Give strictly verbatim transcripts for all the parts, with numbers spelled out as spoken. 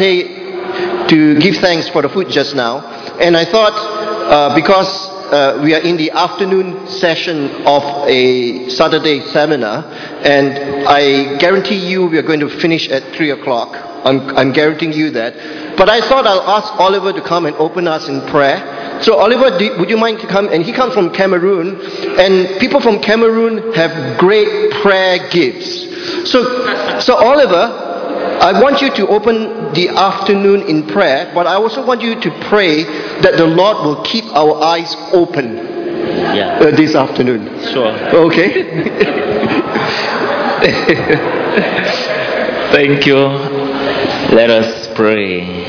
say to give thanks for the food just now, and I thought uh, because uh, we are in the afternoon session of a Saturday seminar, and I guarantee you we are going to finish at three o'clock. I'm, I'm guaranteeing you that. But I thought I'll ask Oliver to come and open us in prayer. So Oliver, do, would you mind to come? And he comes from Cameroon, and people from Cameroon have great prayer gifts. So, so Oliver, I want you to open the afternoon in prayer, but I also want you to pray that the Lord will keep our eyes open yeah. uh, this afternoon. Sure. Okay? Thank you. Let us pray.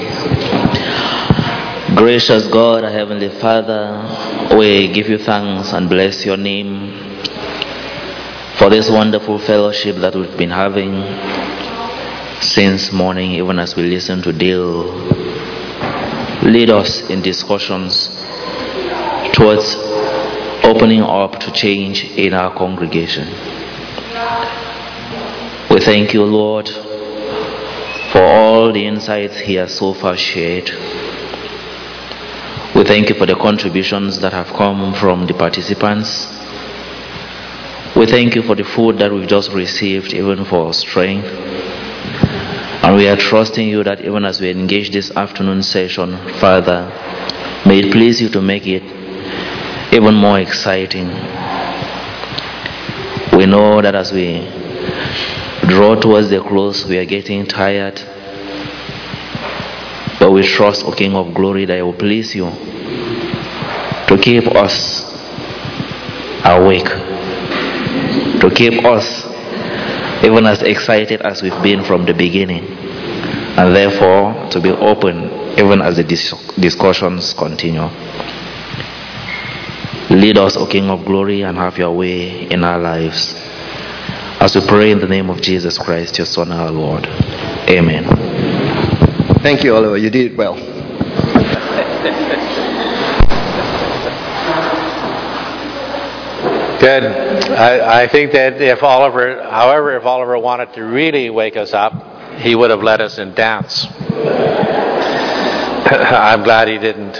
Gracious God, our Heavenly Father, we give you thanks and bless your name for this wonderful fellowship that we've been having since morning, even as we listen to Dale lead us in discussions towards opening up to change in our congregation. We thank you, Lord, for all the insights he has so far shared. We thank you for the contributions that have come from the participants. We thank you for the food that we've just received, even for strength. And we are trusting you that even as we engage this afternoon session, Father, may it please you to make it even more exciting. We know that as we draw towards the close, we are getting tired. But we trust, O King of Glory, that it will please you to keep us awake, to keep us even as excited as we've been from the beginning, and therefore to be open even as the dis- discussions continue. Lead us, O King of Glory, and have your way in our lives. As we pray in the name of Jesus Christ, your Son, our Lord. Amen. Thank you, Oliver. You did well. Good. I, I think that if Oliver, however, if Oliver wanted to really wake us up, he would have led us in dance. I'm glad he didn't.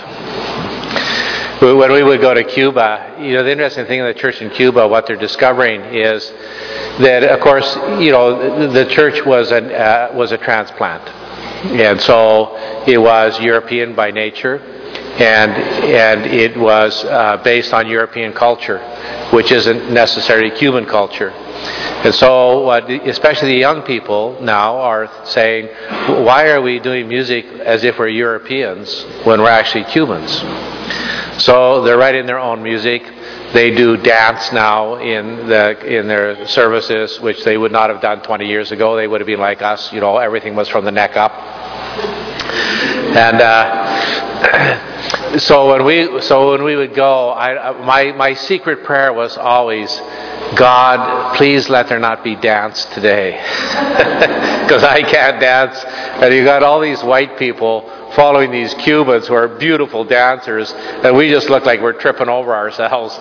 When we would go to Cuba, you know, the interesting thing in the church in Cuba, what they're discovering is that, of course, you know, the church was an uh, was a transplant, and so it was European by nature, and and it was uh, based on European culture, which isn't necessarily Cuban culture. And so, uh, especially the young people now are saying, why are we doing music as if we're Europeans when we're actually Cubans? So they're writing their own music. They do dance now in the in their services, which they would not have done twenty years ago. They would have been like us, you know, everything was from the neck up. And uh, so when we so when we would go, I, my my secret prayer was always, God, please let there not be dance today, because I can't dance, and you got all these white people following these Cubans who are beautiful dancers, and we just look like we're tripping over ourselves.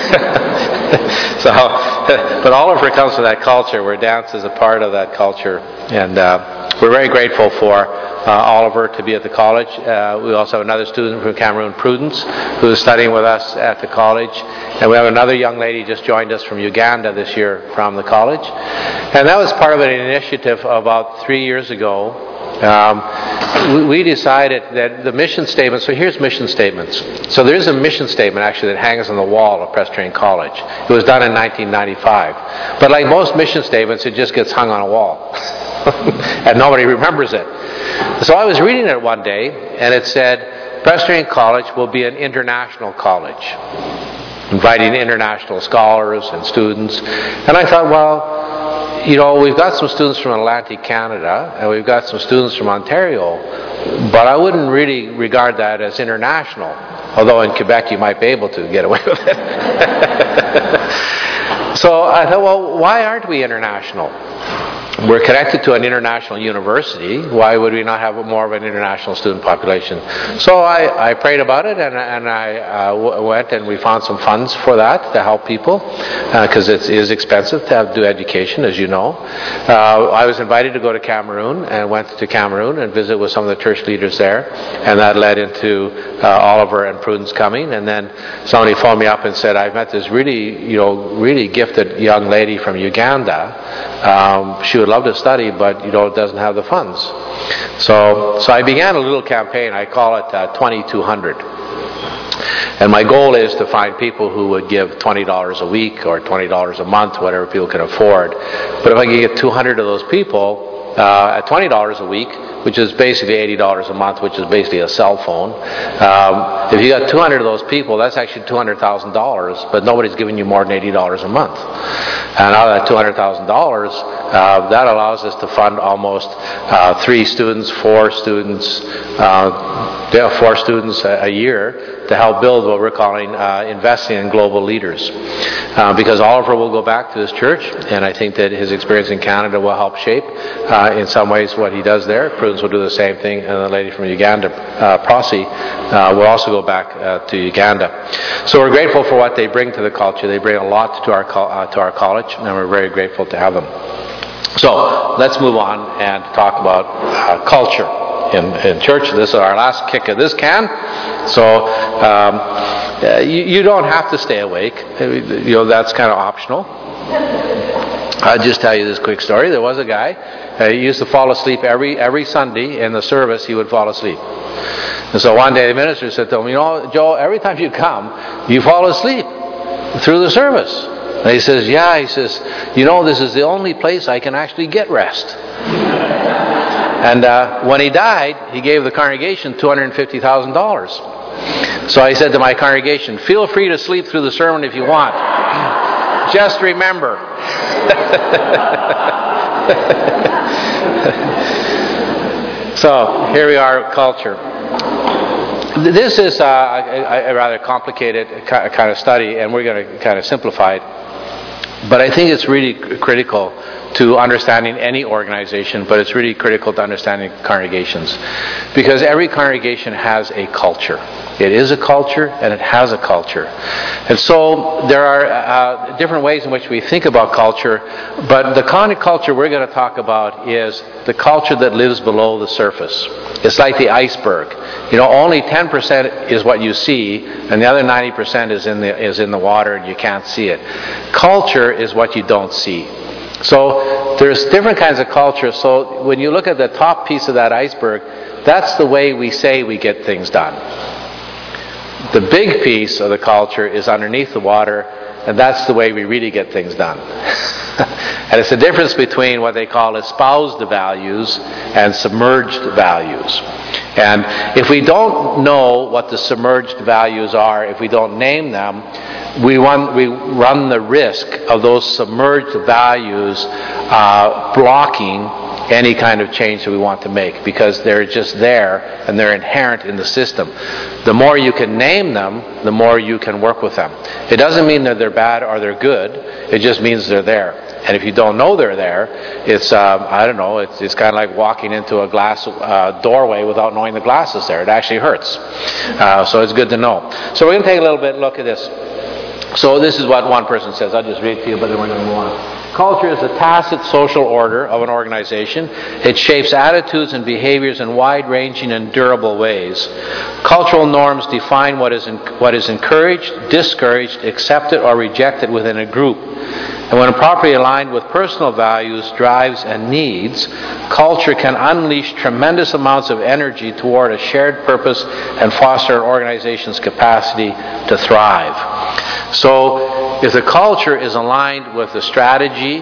So, but Oliver comes from that culture where dance is a part of that culture, and uh, we're very grateful for uh, Oliver to be at the college. Uh, we also have another student from Cameroon, Prudence, who is studying with us at the college, and we have another young lady just joined us from Uganda this year from the college, and that was part of an initiative about three years ago. Um, we, we decided that the mission statement, so here's mission statements. So there's a mission statement actually that hangs on the wall of Presbyterian College. It was done in nineteen ninety-five. But like most mission statements, it just gets hung on a wall. And nobody remembers it. So I was reading it one day, and it said, Presbyterian College will be an international college, inviting international scholars and students. And I thought, well, you know, we've got some students from Atlantic Canada, and we've got some students from Ontario, but I wouldn't really regard that as international, although in Quebec you might be able to get away with it. So I thought, well, why aren't we international? we're connected to an international university. Why would we not have more of an international student population? So I, I prayed about it, and, and I uh, w- went and we found some funds for that to help people, because uh, it is expensive to have, do education, as you know. Uh, I was invited to go to Cameroon, and went to Cameroon and visit with some of the church leaders there, and that led into uh, Oliver and Prudence coming. And then somebody phoned me up and said, I've met this really, you know, really gifted young lady from Uganda. Um, she would love to study, but you know, doesn't have the funds. So, so I began a little campaign. I call it uh, twenty-two hundred. And my goal is to find people who would give twenty dollars a week or twenty dollars a month, whatever people can afford. But if I can get two hundred of those people uh, at twenty dollars a week, which is basically eighty dollars a month, which is basically a cell phone. Um, if you got two hundred of those people, that's actually two hundred thousand dollars, but nobody's giving you more than eighty dollars a month. And out of that two hundred thousand dollars, uh, that allows us to fund almost uh, three students, four students, uh, yeah, four students a, a year to help build what we're calling uh, investing in global leaders. Uh, because Oliver will go back to his church, and I think that his experience in Canada will help shape uh, in some ways what he does there. Prudence will do the same thing, and the lady from Uganda, uh, Prosi, uh, will also go back uh, to Uganda. So we're grateful for what they bring to the culture. They bring a lot to our co- uh, to our college, and we're very grateful to have them. So let's move on and talk about uh, culture in, in church. This is our last kick of this can. So um, uh, you, you don't have to stay awake. You know, that's kind of optional. I'll just tell you this quick story. There was a guy, uh, he used to fall asleep every every Sunday in the service. He would fall asleep. And so one day the minister said to him, you know, Joe, every time you come, you fall asleep through the service. And he says, yeah, he says, you know, this is the only place I can actually get rest. And uh, when he died, he gave the congregation two hundred fifty thousand dollars. So I said to my congregation, feel free to sleep through the sermon if you want. Just remember. So here we are, culture. This is uh, a, a rather complicated kind of study, and we're going to kind of simplify it. But I think it's really critical to understanding any organization, but it's really critical to understanding congregations. Because every congregation has a culture. It is a culture, and it has a culture. And so there are uh, different ways in which we think about culture, but the kind of culture we're going to talk about is the culture that lives below the surface. It's like the iceberg. You know, only ten percent is what you see, and the other ninety percent is in the is in the water, and you can't see it. Culture is what you don't see. So there's different kinds of culture. So when you look at the top piece of that iceberg, that's the way we say we get things done. The big piece of the culture is underneath the water, and that's the way we really get things done. And it's the difference between what they call espoused values and submerged values. And if we don't know what the submerged values are, if we don't name them, we run, we run the risk of those submerged values uh, blocking any kind of change that we want to make, because they're just there and they're inherent in the system. The more you can name them, the more you can work with them. It doesn't mean that they're bad or they're good. It just means they're there. And if you don't know they're there, it's, um, I don't know, it's, it's kind of like walking into a glass uh, doorway without knowing the glass is there. It actually hurts. Uh, so it's good to know. So we're going to take a little bit look at this. So this is what one person says. I'll just read it to you, but then we're going to move on. Culture is the tacit social order of an organization. It shapes attitudes and behaviors in wide-ranging and durable ways. Cultural norms define what is in, what is encouraged, discouraged, accepted, or rejected within a group. And when properly aligned with personal values, drives, and needs, culture can unleash tremendous amounts of energy toward a shared purpose and foster an organization's capacity to thrive. So, if the culture is aligned with the strategy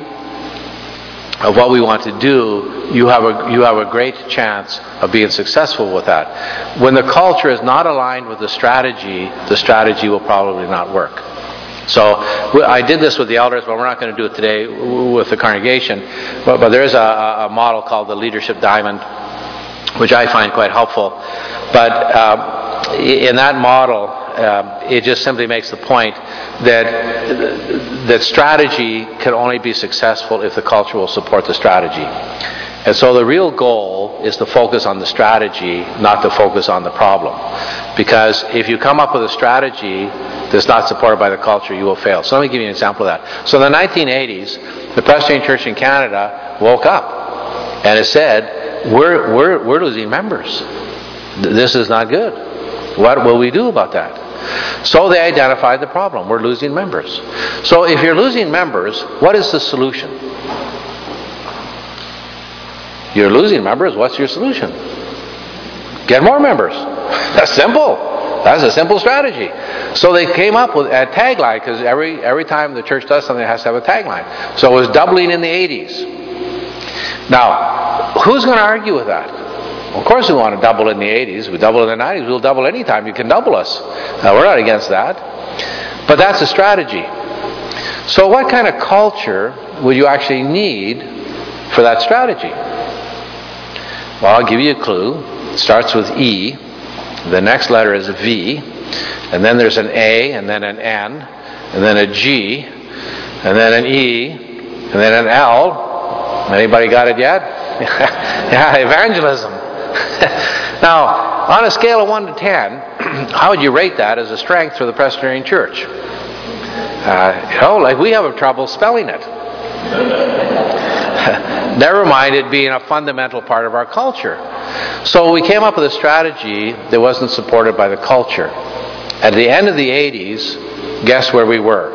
of what we want to do, you have a you have a great chance of being successful with that. When the culture is not aligned with the strategy, the strategy will probably not work. So I did this with the elders, but we're not going to do it today with the congregation. But, but there is a, a model called the Leadership Diamond, which I find quite helpful. But um, in that model, um, it just simply makes the point that that strategy can only be successful if the culture will support the strategy. And so the real goal is to focus on the strategy, not to focus on the problem. Because if you come up with a strategy that's not supported by the culture, you will fail. So let me give you an example of that. So in the nineteen eighties, the Presbyterian Church in Canada woke up and it said, we're, we're, we're losing members. This is not good. What will we do about that? So they identified the problem. We're losing members. So if you're losing members, what is the solution? You're losing members. What's your solution? Get more members. That's simple. That's a simple strategy. So they came up with a tagline, because every every time the church does something, it has to have a tagline. So it was doubling in the eighties. Now, who's going to argue with that? Of course we want to double in the eighties. We double in the nineties. We'll double anytime. You can double us. Now, we're not against that. But that's a strategy. So what kind of culture would you actually need for that strategy? Well, I'll give you a clue. It starts with E. The next letter is a V. And then there's an A, and then an N, and then a G, and then an E, and then an L. Anybody got it yet? Yeah, evangelism. Now, on a scale of one to ten, how would you rate that as a strength for the Presbyterian Church? Uh, you know, like we have trouble spelling it. Never mind it being a fundamental part of our culture. So we came up with a strategy that wasn't supported by the culture. At the end of the eighties, guess where we were?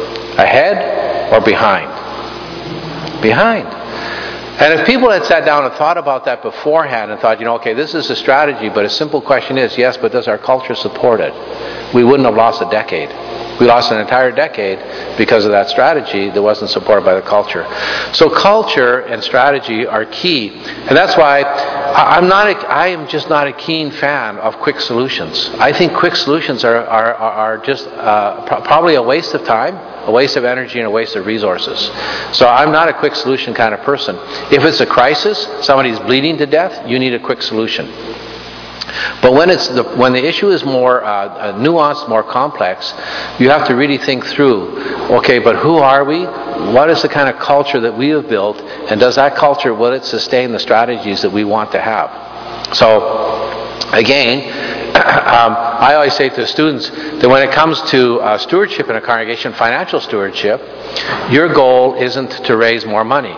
Ahead or behind? Behind. And if people had sat down and thought about that beforehand and thought, you know, okay, this is a strategy, but a simple question is, yes, but does our culture support it? We wouldn't have lost a decade. We lost an entire decade because of that strategy that wasn't supported by the culture. So culture and strategy are key. And that's why I'm not a, I am just not a keen fan of quick solutions. I think quick solutions are, are, are just uh, pro- probably a waste of time, a waste of energy, and a waste of resources. So I'm not a quick solution kind of person. If it's a crisis, somebody's bleeding to death, you need a quick solution. But when it's the, when the issue is more uh, nuanced, more complex, you have to really think through, okay, but who are we? What is the kind of culture that we have built? And does that culture, will it sustain the strategies that we want to have? So, again, um, I always say to students that when it comes to uh, stewardship in a congregation, financial stewardship, your goal isn't to raise more money.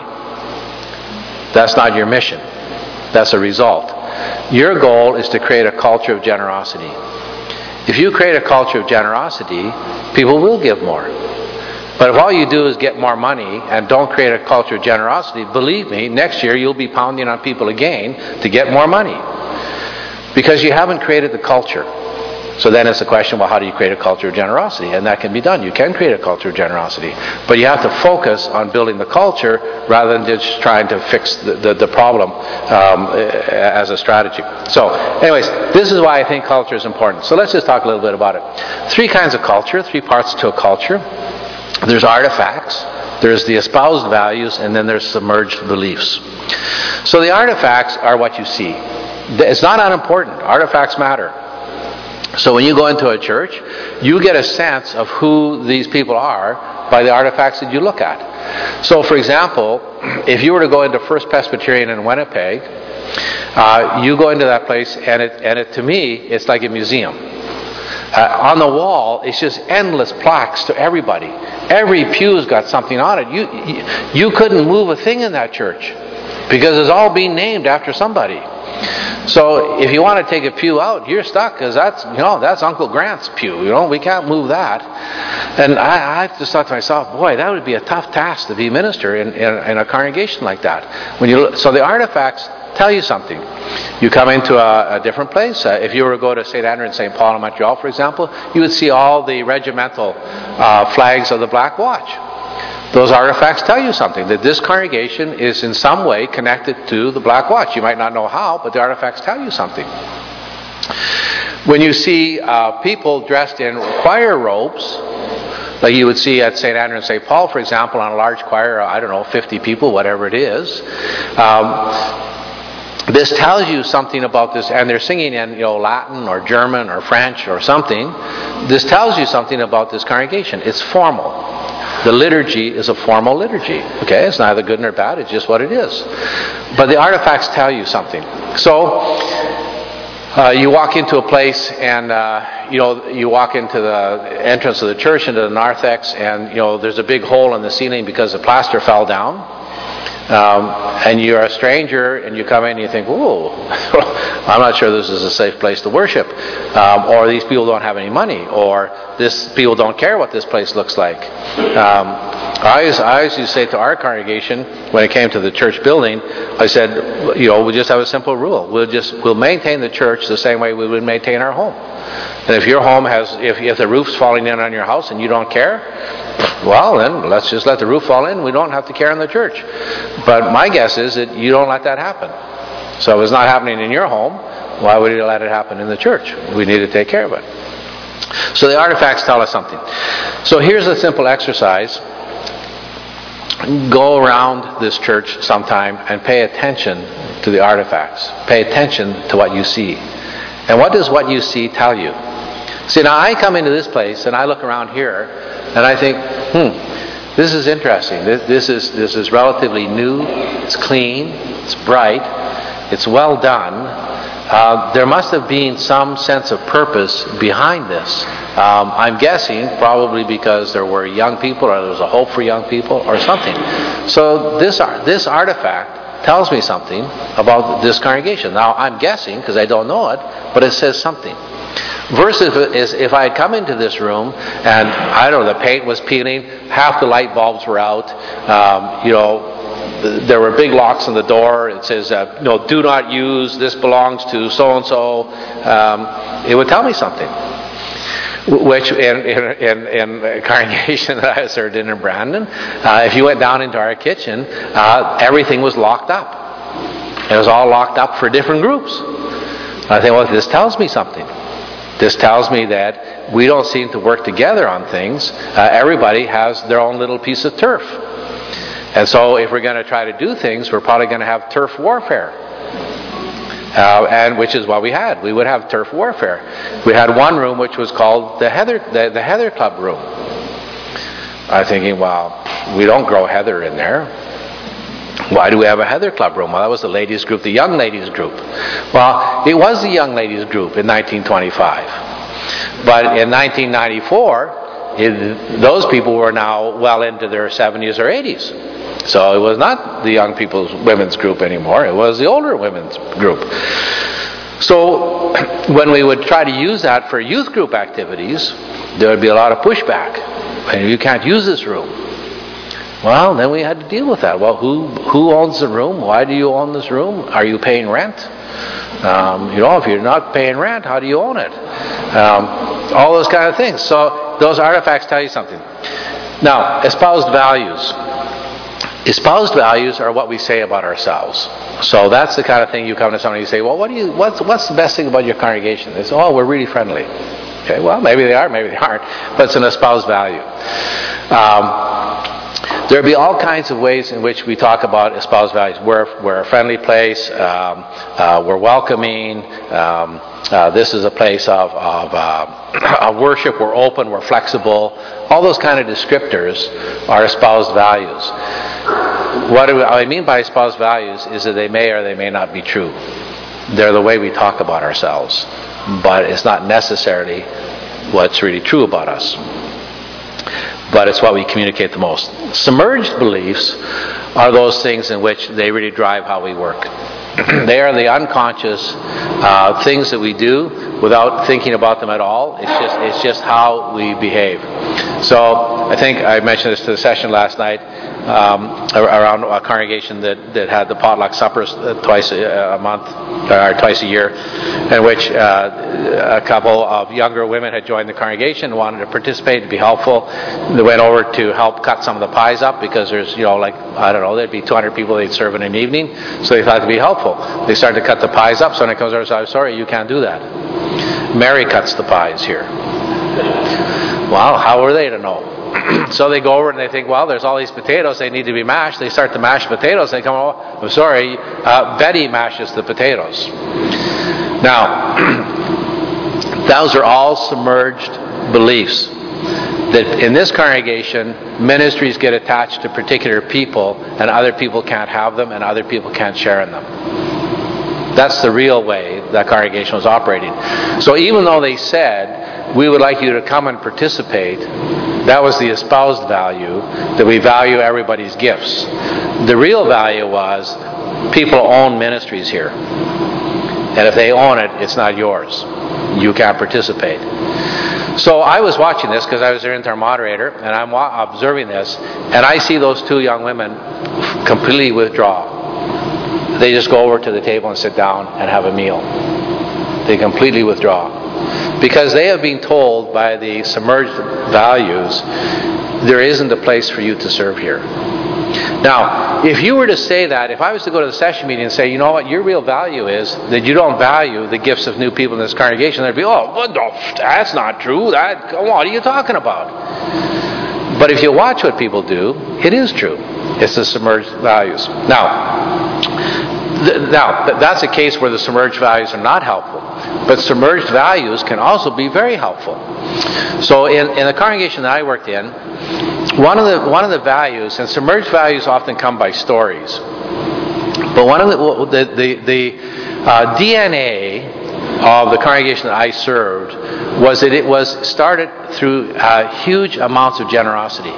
That's not your mission. That's a result. Your goal is to create a culture of generosity. If you create a culture of generosity, people will give more. But if all you do is get more money and don't create a culture of generosity, believe me, next year you'll be pounding on people again to get more money. Because you haven't created the culture. So then it's a question, well, how do you create a culture of generosity? And that can be done. You can create a culture of generosity. But you have to focus on building the culture rather than just trying to fix the, the, the problem um, as a strategy. So anyways, this is why I think culture is important. So let's just talk a little bit about it. Three kinds of culture, three parts to a culture. There's artifacts, there's the espoused values, and then there's submerged beliefs. So the artifacts are what you see. It's not unimportant. Artifacts matter. So when you go into a church, you get a sense of who these people are by the artifacts that you look at. So for example, if you were to go into First Presbyterian in Winnipeg, uh, you go into that place and it, and it to me, it's like a museum. Uh, on the wall, it's just endless plaques to everybody. Every pew's got something on it. You, you, you couldn't move a thing in that church because it's all being named after somebody. So if you want to take a pew out, you're stuck because that's, you know, that's Uncle Grant's pew. You know, we can't move that. And I, I just thought to myself, boy, that would be a tough task to be minister in, in, in a congregation like that. When you so the artifacts tell you something. You come into a, a different place. Uh, if you were to go to Saint Andrew and Saint Paul in Montreal, for example, you would see all the regimental uh, flags of the Black Watch. Those artifacts tell you something, that this congregation is in some way connected to the Black Watch. You might not know how, but the artifacts tell you something. When you see uh, people dressed in choir robes, like you would see at Saint Andrew and Saint Paul, for example, on a large choir, I don't know, fifty people, whatever it is, um, this tells you something about this, and they're singing in, you know, Latin or German or French or something. This tells you something about this congregation. It's formal. The liturgy is a formal liturgy. Okay, it's neither good nor bad. It's just what it is. But the artifacts tell you something. So uh, you walk into a place, and uh, you know, you walk into the entrance of the church, into the narthex, and you know, there's a big hole in the ceiling because the plaster fell down. Um, and you're a stranger, and you come in and you think, "Ooh, I'm not sure this is a safe place to worship," um, or these people don't have any money, or this people don't care what this place looks like. Um, I always, I always used to say to our congregation when it came to the church building, I said, you know, we just have a simple rule: we'll just we'll maintain the church the same way we would maintain our home. And if your home has, if if the roof's falling in on your house and you don't care, well, then let's just let the roof fall in. We don't have to care in the church. But my guess is that you don't let that happen. So if it's not happening in your home, why would you let it happen in the church? We need to take care of it. So the artifacts tell us something. So here's a simple exercise. Go around this church sometime and pay attention to the artifacts. Pay attention to what you see. And what does what you see tell you? See, now I come into this place and I look around here and I think, hmm, this is interesting. This, this is this is relatively new. It's clean. It's bright. It's well done. Uh, there must have been some sense of purpose behind this. Um, I'm guessing probably because there were young people, or there was a hope for young people, or something. So this this artifact tells me something about this congregation. Now I'm guessing because I don't know it, but it says something. Versus if, if I had come into this room and I don't know, the paint was peeling, half the light bulbs were out, um, you know, there were big locks on the door. It says, uh, you know, do not use. This belongs to so and so. Um, it would tell me something. Which in, in, in a congregation that I served in in Brandon, uh, if you went down into our kitchen, uh, everything was locked up. It was all locked up for different groups. I think, well, this tells me something. This tells me that we don't seem to work together on things. Uh, everybody has their own little piece of turf. And so if we're going to try to do things, we're probably going to have turf warfare. Uh, and which is what we had. We would have turf warfare. We had one room which was called the Heather, the, the Heather Club room. I'm thinking, well, we don't grow heather in there. Why do we have a Heather Club room? Well, that was the ladies group, the young ladies group. Well, it was the young ladies group in nineteen twenty-five. But in nineteen ninety-four, it, those people were now well into their seventies or eighties. So it was not the young people's women's group anymore. It was the older women's group. So when we would try to use that for youth group activities, there would be a lot of pushback. And you can't use this room. Well, then we had to deal with that. Well, who who owns the room? Why do you own this room? Are you paying rent? Um, you know, if you're not paying rent, how do you own it? Um, all those kind of things. So those artifacts tell you something. Now, espoused values. Espoused values are what we say about ourselves. So that's the kind of thing you come to somebody and you say, well, what do you, what's, what's the best thing about your congregation? They say, oh, we're really friendly. Okay, well, maybe they are, maybe they aren't, but it's an espoused value. Um, There'll be all kinds of ways in which we talk about espoused values. We're, we're a friendly place. Um, uh, we're welcoming. Um, uh, this is a place of, of, uh, of worship. We're open. We're flexible. All those kind of descriptors are espoused values. What do I mean by espoused values is that they may or they may not be true. They're the way we talk about ourselves, but it's not necessarily what's really true about us. But it's what we communicate the most. Submerged beliefs are those things in which they really drive how we work. They are the unconscious uh, things that we do without thinking about them at all. It's just it's just how we behave. So I think I mentioned this to the session last night um, around a congregation that, that had the potluck suppers twice a, a month or twice a year, in which uh, a couple of younger women had joined the congregation and wanted to participate and be helpful. They went over to help cut some of the pies up because there's, you know, like, I don't know, there'd be two hundred people they'd serve in an evening, so they thought it'd be helpful. They started to cut the pies up, so when it comes over and says, I'm sorry, you can't do that. Mary cuts the pies here. Well, how were they to know? so they go over and they think, well, there's all these potatoes, they need to be mashed. They start to mash potatoes. They come, oh, I'm sorry, uh, Betty mashes the potatoes. Now, those are all submerged beliefs. That in this congregation, ministries get attached to particular people, and other people can't have them, and other people can't share in them. That's the real way that congregation was operating. So even though they said, we would like you to come and participate, that was the espoused value, that we value everybody's gifts. The real value was, people own ministries here. And if they own it, it's not yours. You can't participate. So I was watching this because I was their interim moderator, and I'm wa- observing this, and I see those two young women completely withdraw. They just go over to the table and sit down and have a meal. They completely withdraw. Because they have been told by the submerged values, there isn't a place for you to serve here. Now, if you were to say that, if I was to go to the session meeting and say, you know what, your real value is that you don't value the gifts of new people in this congregation, they'd be, oh, well, no, that's not true. That, what are you talking about? But if you watch what people do, it is true. It's the submerged values. Now, th- now th- that's a case where the submerged values are not helpful. But submerged values can also be very helpful. So in, in the congregation that I worked in, One of the one of the values, and submerged values often come by stories, but one of the the the, the uh, D N A of the congregation that I served was that it was started through uh, huge amounts of generosity.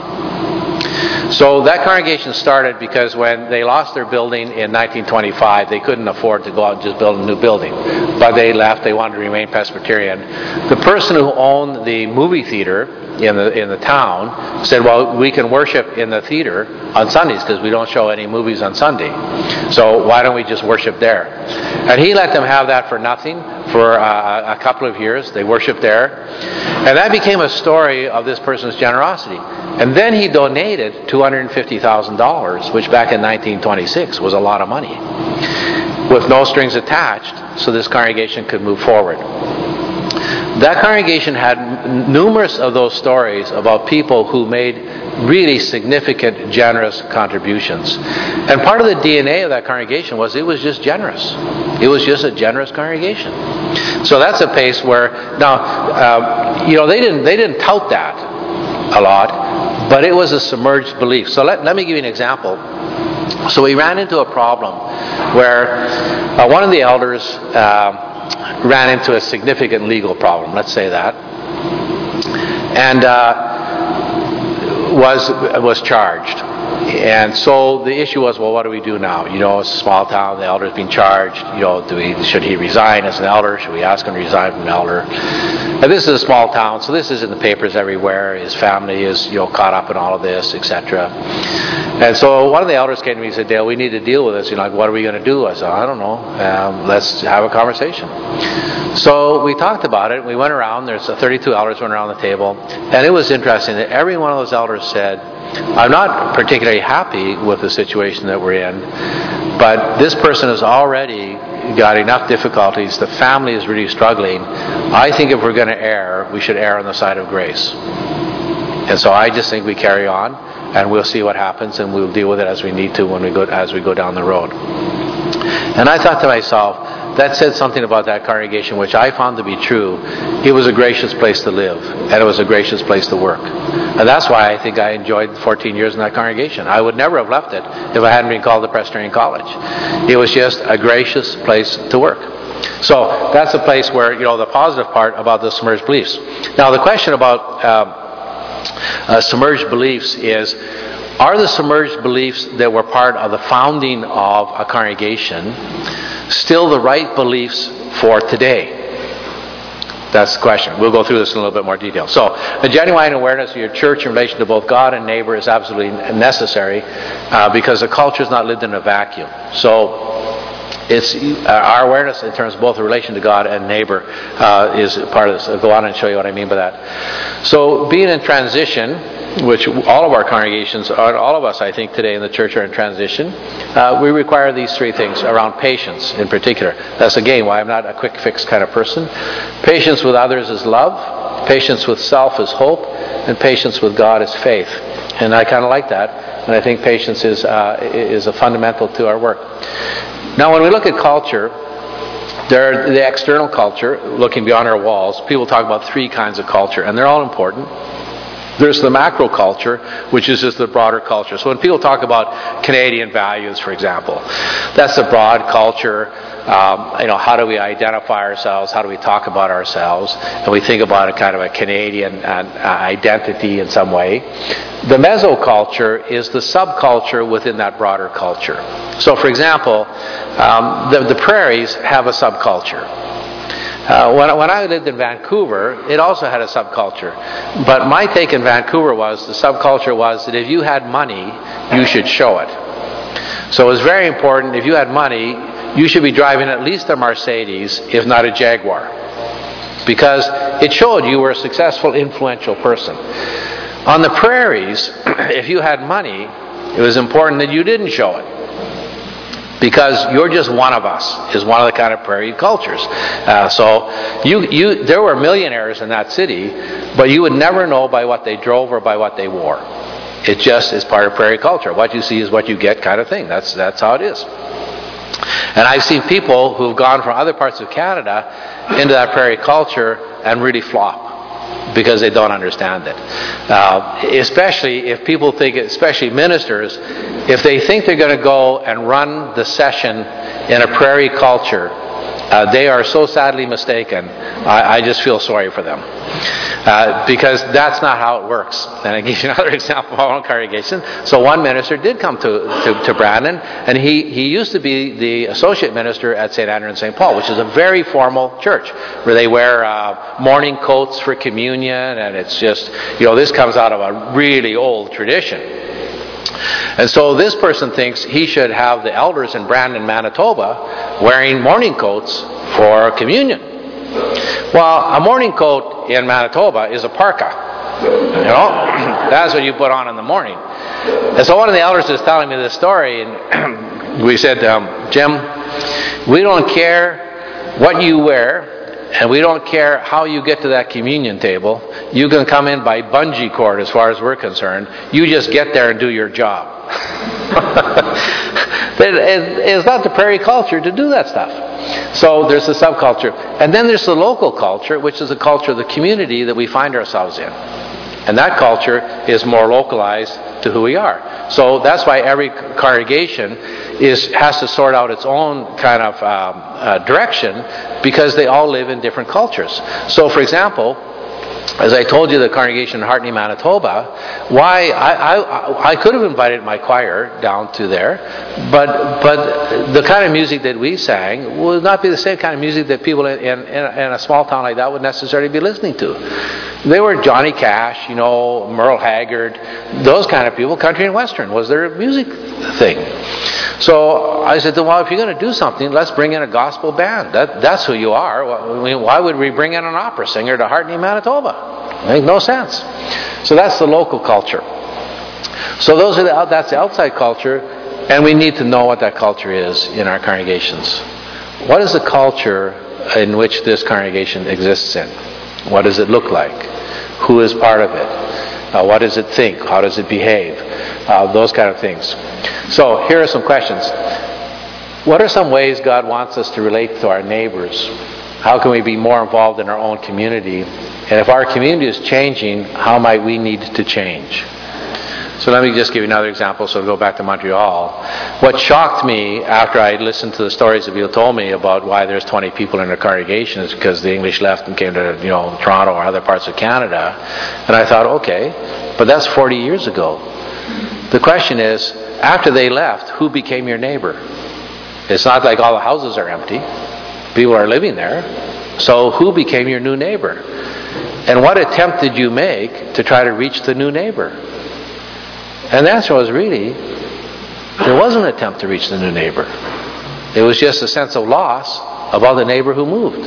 So that congregation started because when they lost their building in nineteen twenty-five, they couldn't afford to go out and just build a new building. But they left, they wanted to remain Presbyterian. The person who owned the movie theater in the in the town said, well, we can worship in the theater on Sundays because we don't show any movies on Sunday. So why don't we just worship there? And he let them have that for nothing for uh, a couple of years. They worshiped there. And that became a story of this person's generosity. And then he donated two hundred fifty thousand dollars, which back in nineteen twenty-six was a lot of money, with no strings attached, so this congregation could move forward. That congregation had n- numerous of those stories about people who made really significant, generous contributions. And part of the D N A of that congregation was it was just generous. It was just a generous congregation. So that's a place where, now, uh, you know, they didn't they didn't tout that a lot, but it was a submerged belief. So let, let me give you an example. So we ran into a problem where uh, one of the elders uh, ran into a significant legal problem, let's say that, and uh, was was charged. And so the issue was, well, what do we do now? You know, it's a small town, the elder's being charged. You know, do we should he resign as an elder? Should we ask him to resign from an elder? And this is a small town, so this is in the papers everywhere. His family is, you know, caught up in all of this, et cetera. And so one of the elders came to me and said, Dale, we need to deal with this. You know, like, what are we going to do? I said, I don't know. Um, let's have a conversation. So we talked about it. We went around. There's thirty-two elders went around the table. And it was interesting that every one of those elders said, I'm not particularly happy with the situation that we're in, but this person has already got enough difficulties. The family is really struggling. I think if we're going to err, we should err on the side of grace. And so I just think we carry on, and we'll see what happens, and we'll deal with it as we need to when we go as we go down the road. And I thought to myself, that said something about that congregation which I found to be true. It was a gracious place to live, and it was a gracious place to work. And that's why I think I enjoyed fourteen years in that congregation. I would never have left it if I hadn't been called to Presbyterian College. It was just a gracious place to work. So that's a place where, you know, the positive part about the submerged beliefs. Now the question about uh, uh, submerged beliefs is, are the submerged beliefs that were part of the founding of a congregation still the right beliefs for today? That's the question. We'll go through this in a little bit more detail. So, a genuine awareness of your church in relation to both God and neighbor is absolutely necessary uh, because the culture is not lived in a vacuum. So, it's uh, our awareness in terms of both the relation to God and neighbor uh, is part of this. I'll go on and show you what I mean by that. So, being in transition, which all of our congregations, all of us I think today in the church are in transition, uh, we require these three things around patience in particular. That's again why I'm not a quick fix kind of person. Patience with others is love. Patience with self is hope, and patience with God is faith. And I kind of like that, and I think patience is uh, is a fundamental to our work. Now, when we look at culture, there are the external culture, looking beyond our walls. People talk about three kinds of culture, and they're all important. There's the macro culture, which is just the broader culture. So when people talk about Canadian values, for example, that's the broad culture. Um, you know, how do we identify ourselves? How do we talk about ourselves? And we think about a kind of a Canadian uh, identity in some way. The mesoculture is the subculture within that broader culture. So, for example, um, the, the prairies have a subculture. Uh, when, when I lived in Vancouver, it also had a subculture. But my take in Vancouver was the subculture was that if you had money, you should show it. So it was very important, if you had money, you should be driving at least a Mercedes, if not a Jaguar. Because it showed you were a successful, influential person. On the prairies, if you had money, it was important that you didn't show it. Because you're just one of us, is one of the kind of prairie cultures. Uh, so you, you, there were millionaires in that city, but you would never know by what they drove or by what they wore. It just is part of prairie culture. What you see is what you get, kind of thing. That's that's how it is. And I've seen people who've gone from other parts of Canada into that prairie culture and really flop because they don't understand it. Uh, especially if people think, especially ministers, if they think they're going to go and run the session in a prairie culture, uh, they are so sadly mistaken. I, I just feel sorry for them. Uh, because that's not how it works. And I give you another example of our own congregation. So one minister did come to, to, to Brandon, and he, he used to be the associate minister at Saint Andrew and Saint Paul, which is a very formal church, where they wear uh, morning coats for communion, and it's just, you know, this comes out of a really old tradition. And so this person thinks he should have the elders in Brandon, Manitoba, wearing morning coats for communion. Well, a morning coat in Manitoba is a parka. You know, that's what you put on in the morning. And so one of the elders is telling me this story, and we said to him, Jim, we don't care what you wear, and we don't care how you get to that communion table. You can come in by bungee cord as far as we're concerned. You just get there and do your job. It's not the prairie culture to do that stuff. So there's the subculture. And then there's the local culture, which is the culture of the community that we find ourselves in. And that culture is more localized to who we are. So that's why every congregation is has to sort out its own kind of um, uh, direction, because they all live in different cultures. So, for example, as I told you, the congregation in Hartney, Manitoba, why I, I, I could have invited my choir down to there, but but the kind of music that we sang would not be the same kind of music that people in, in, in a small town like that would necessarily be listening to. They were Johnny Cash, you know, Merle Haggard, those kind of people. Country and Western was their music thing. So I said to them, well, if you're going to do something, let's bring in a gospel band. That, that's who you are. I mean, why would we bring in an opera singer to Hartney, Manitoba? It makes no sense. So that's the local culture. So those are the, that's the outside culture, and we need to know what that culture is in our congregations. What is the culture in which this congregation exists in? What does it look like? Who is part of it? Uh, what does it think? How does it behave? Uh, those kind of things. So here are some questions. What are some ways God wants us to relate to our neighbors? How can we be more involved in our own community? And if our community is changing, how might we need to change? So let me just give you another example, so I'll go back to Montreal. What shocked me after I listened to the stories that people told me about why there's twenty people in a congregation is because the English left and came to, you know, Toronto or other parts of Canada. And I thought, okay, but that's forty years ago. The question is, after they left, who became your neighbor? It's not like all the houses are empty. People are living there. So who became your new neighbor? And what attempt did you make to try to reach the new neighbor? And the answer was really, there wasn't an attempt to reach the new neighbor. It was just a sense of loss about the neighbor who moved.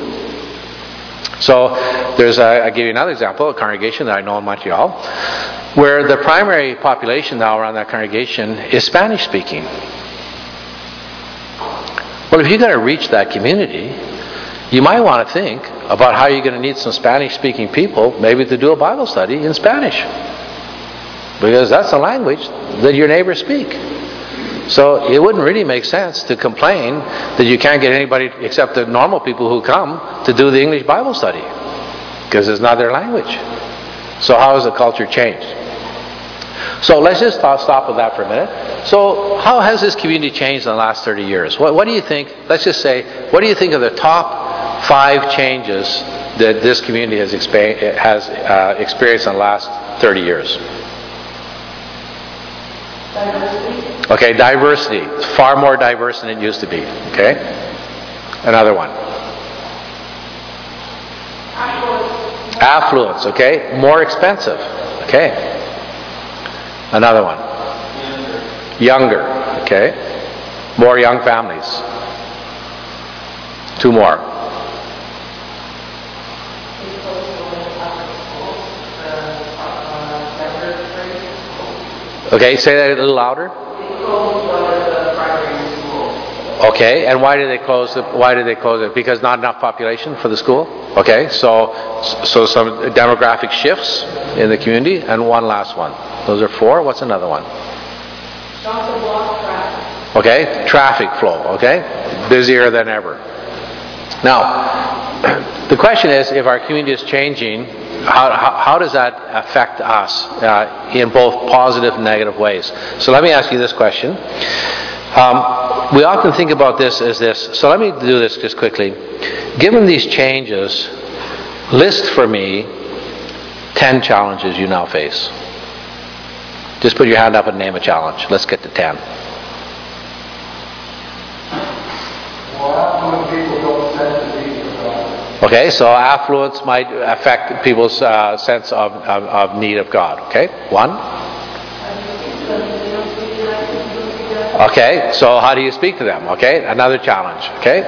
So there's, a, I'll give you another example, a congregation that I know in Montreal, where the primary population now around that congregation is Spanish speaking. Well, if you're going to reach that community, you might want to think about how you're going to need some Spanish-speaking people, maybe to do a Bible study in Spanish. Because that's the language that your neighbors speak. So it wouldn't really make sense to complain that you can't get anybody except the normal people who come to do the English Bible study. Because it's not their language. So how has the culture changed? So let's just stop with that for a minute. So how has this community changed in the last thirty years? What, what do you think, let's just say, what do you think are the top five changes that this community has, expa- has uh, experienced in the last thirty years? Diversity. Okay, diversity. It's far more diverse than it used to be. Okay? Another one. Affluence. Affluence, okay? More expensive. Okay. Another one. Younger. Okay. More young families. Two more. Okay, say that a little louder. Okay, and why did they close the, why did they close it? Because not enough population for the school? Okay, so so some demographic shifts in the community, and one last one. Those are four. What's another one? Okay, traffic flow, okay? Busier than ever. Now, the question is, if our community is changing, how, how, how does that affect us uh, in both positive and negative ways? So let me ask you this question. Um, we often think about this as this, so let me do this just quickly. Given these changes, list for me ten challenges you now face. Just put your hand up and name a challenge. Let's get to ten. Okay, so affluence might affect people's uh, sense of, of, of need of God. Okay, one. Okay, so how do you speak to them? Okay, another challenge. Okay.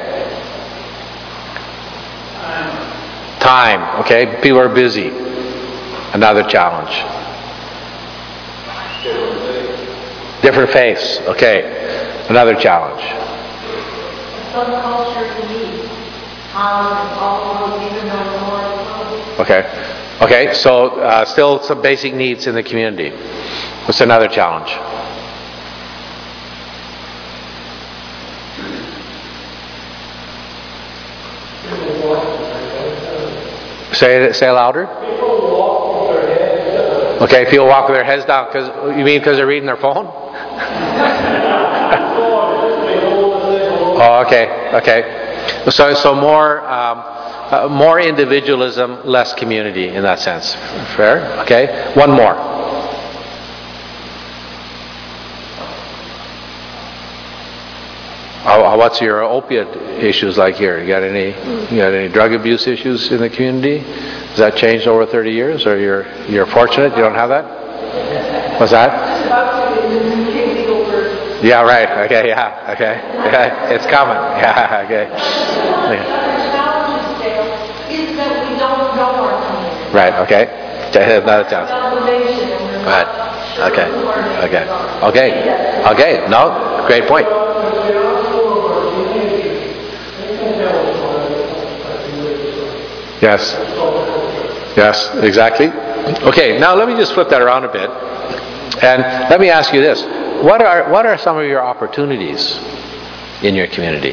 Time. Okay, people are busy. Another challenge. Different faiths. Okay, another challenge. Subculture needs. Okay. Okay, so uh, still some basic needs in the community. What's another challenge? Say it, say it louder. Okay, people walk with their heads down. Because you mean because they're reading their phone? Oh, okay, okay. So, so more, um, uh, more individualism, less community in that sense. Fair? Okay. One more. Oh, what's your opiate issues like here? You got any? You got any drug abuse issues in the community? Has that changed over thirty years, or you're you're fortunate you don't have that? What's that? Yeah, right. Okay, yeah, okay. Yeah, it's coming. Yeah, okay. Yeah. Right, okay. Another chance. Right. Okay. Okay. Okay. Okay. No, great point. Yes. Yes, exactly. Okay, now let me just flip that around a bit. And let me ask you this. What are what are some of your opportunities in your community?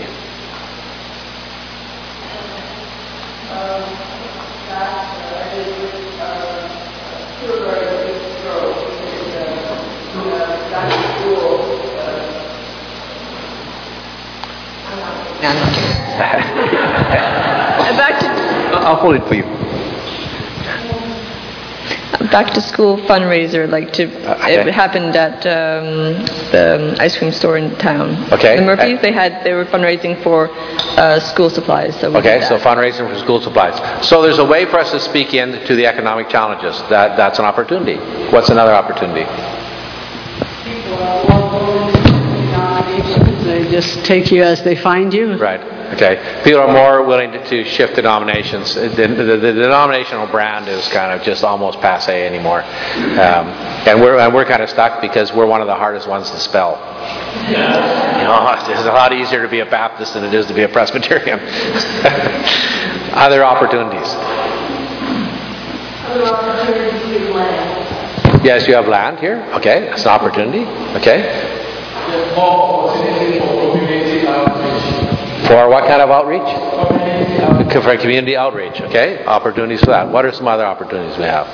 Back to, I'll hold it for you. back to school fundraiser, like to Okay. it happened at um, the ice cream store in town. Okay. The Murphys, they had they were fundraising for uh, school supplies. So we Okay, did so that. fundraising for school supplies. So there's a way for us to speak in to the economic challenges. That that's an opportunity. What's another opportunity? They just take you as they find you. Right. Okay. People are more willing to, to shift denominations. The, the, the denominational brand is kind of just almost passe anymore, um, and we're and we're kind of stuck because we're one of the hardest ones to spell. You know, it's a lot easier to be a Baptist than it is to be a Presbyterian. Other opportunities. Other opportunities with land. Yes, you have land here. Okay, that's an opportunity. Okay. For what kind of outreach? For community outreach. Okay, opportunities for that. What are some other opportunities we have?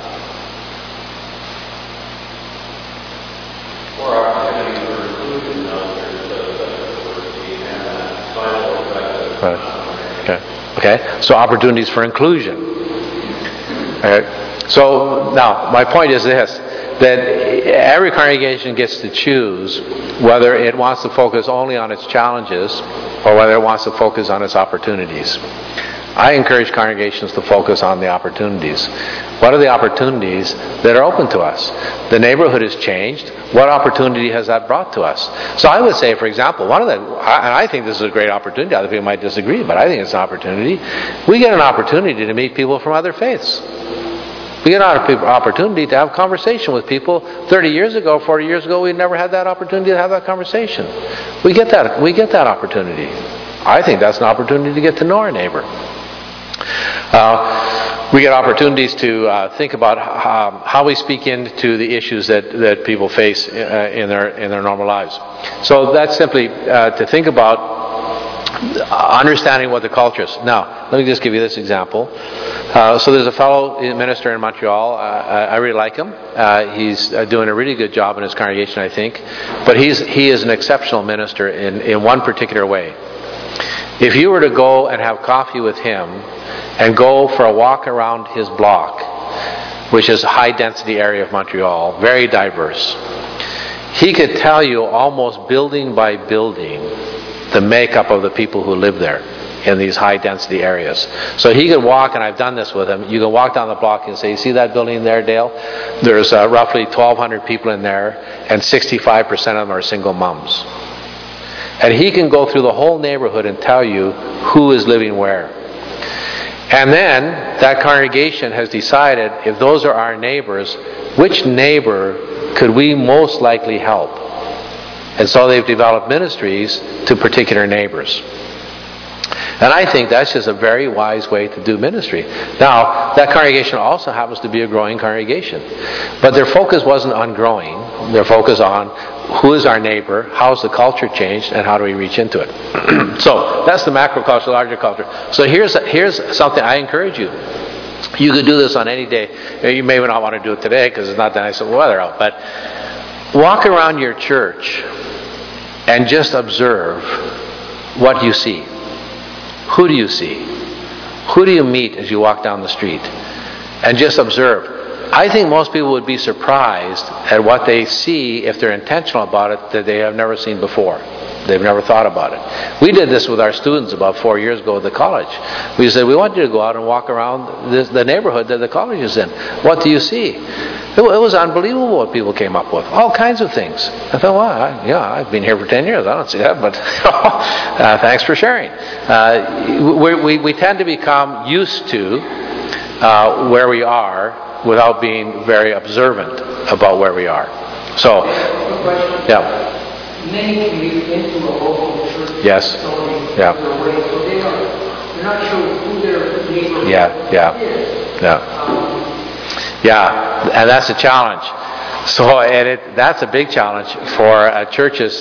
More opportunities for inclusion out there. Right. Okay. Okay. So opportunities for inclusion. Okay. So now my point is this: that every congregation gets to choose whether it wants to focus only on its challenges or whether it wants to focus on its opportunities. I encourage congregations to focus on the opportunities. What are the opportunities that are open to us? The neighborhood has changed. What opportunity has that brought to us? So I would say, for example, one of the, and I think this is a great opportunity. Other people might disagree, but I think it's an opportunity. We get an opportunity to meet people from other faiths. We get an opportunity to have conversation with people. thirty years ago, forty years ago, we never had that opportunity to have that conversation. We get that. We get that opportunity. I think that's an opportunity to get to know our neighbor. Uh, we get opportunities to uh, think about how, how we speak into the issues that, that people face uh, in their in their normal lives. So that's simply uh, to think about understanding what the culture is. Now, let me just give you this example. Uh, so there's a fellow minister in Montreal. Uh, I really like him. Uh, he's uh, doing a really good job in his congregation, I think. But he's he is an exceptional minister in, in one particular way. If you were to go and have coffee with him and go for a walk around his block, which is a high-density area of Montreal, very diverse, he could tell you almost building by building the makeup of the people who live there in these high-density areas. So he could walk, and I've done this with him, you can walk down the block and say, you see that building there, Dale? There's uh, roughly twelve hundred people in there, and sixty-five percent of them are single moms. And he can go through the whole neighborhood and tell you who is living where. And then that congregation has decided, if those are our neighbors, which neighbor could we most likely help? And so they've developed ministries to particular neighbors. And I think that's just a very wise way to do ministry. Now, that congregation also happens to be a growing congregation. But their focus wasn't on growing. Their focus on who is our neighbor, how's the culture changed, and how do we reach into it. So, that's the macro culture, larger culture. So here's, here's something I encourage you. You could do this on any day. You may not want to do it today because it's not that nice of weather out. But walk around your church and just observe what you see. Who do you see? Who do you meet as you walk down the street? And just observe. I think most people would be surprised at what they see if they're intentional about it that they have never seen before. They've never thought about it. We did this with our students about four years ago at the college. We said, we want you to go out and walk around this, the neighborhood that the college is in. What do you see? It, it was unbelievable what people came up with. All kinds of things. I thought, well, I, yeah, I've been here for ten years. I don't see that, but uh, thanks for sharing. Uh, we, we, we tend to become used to uh, where we are without being very observant about where we are. So, yeah. Many commute into a local church. Yes. Yeah. So they are, they're not sure who their neighbor yeah, yeah. is. Yeah. Um, yeah, and that's a challenge. So, and it, that's a big challenge for uh, churches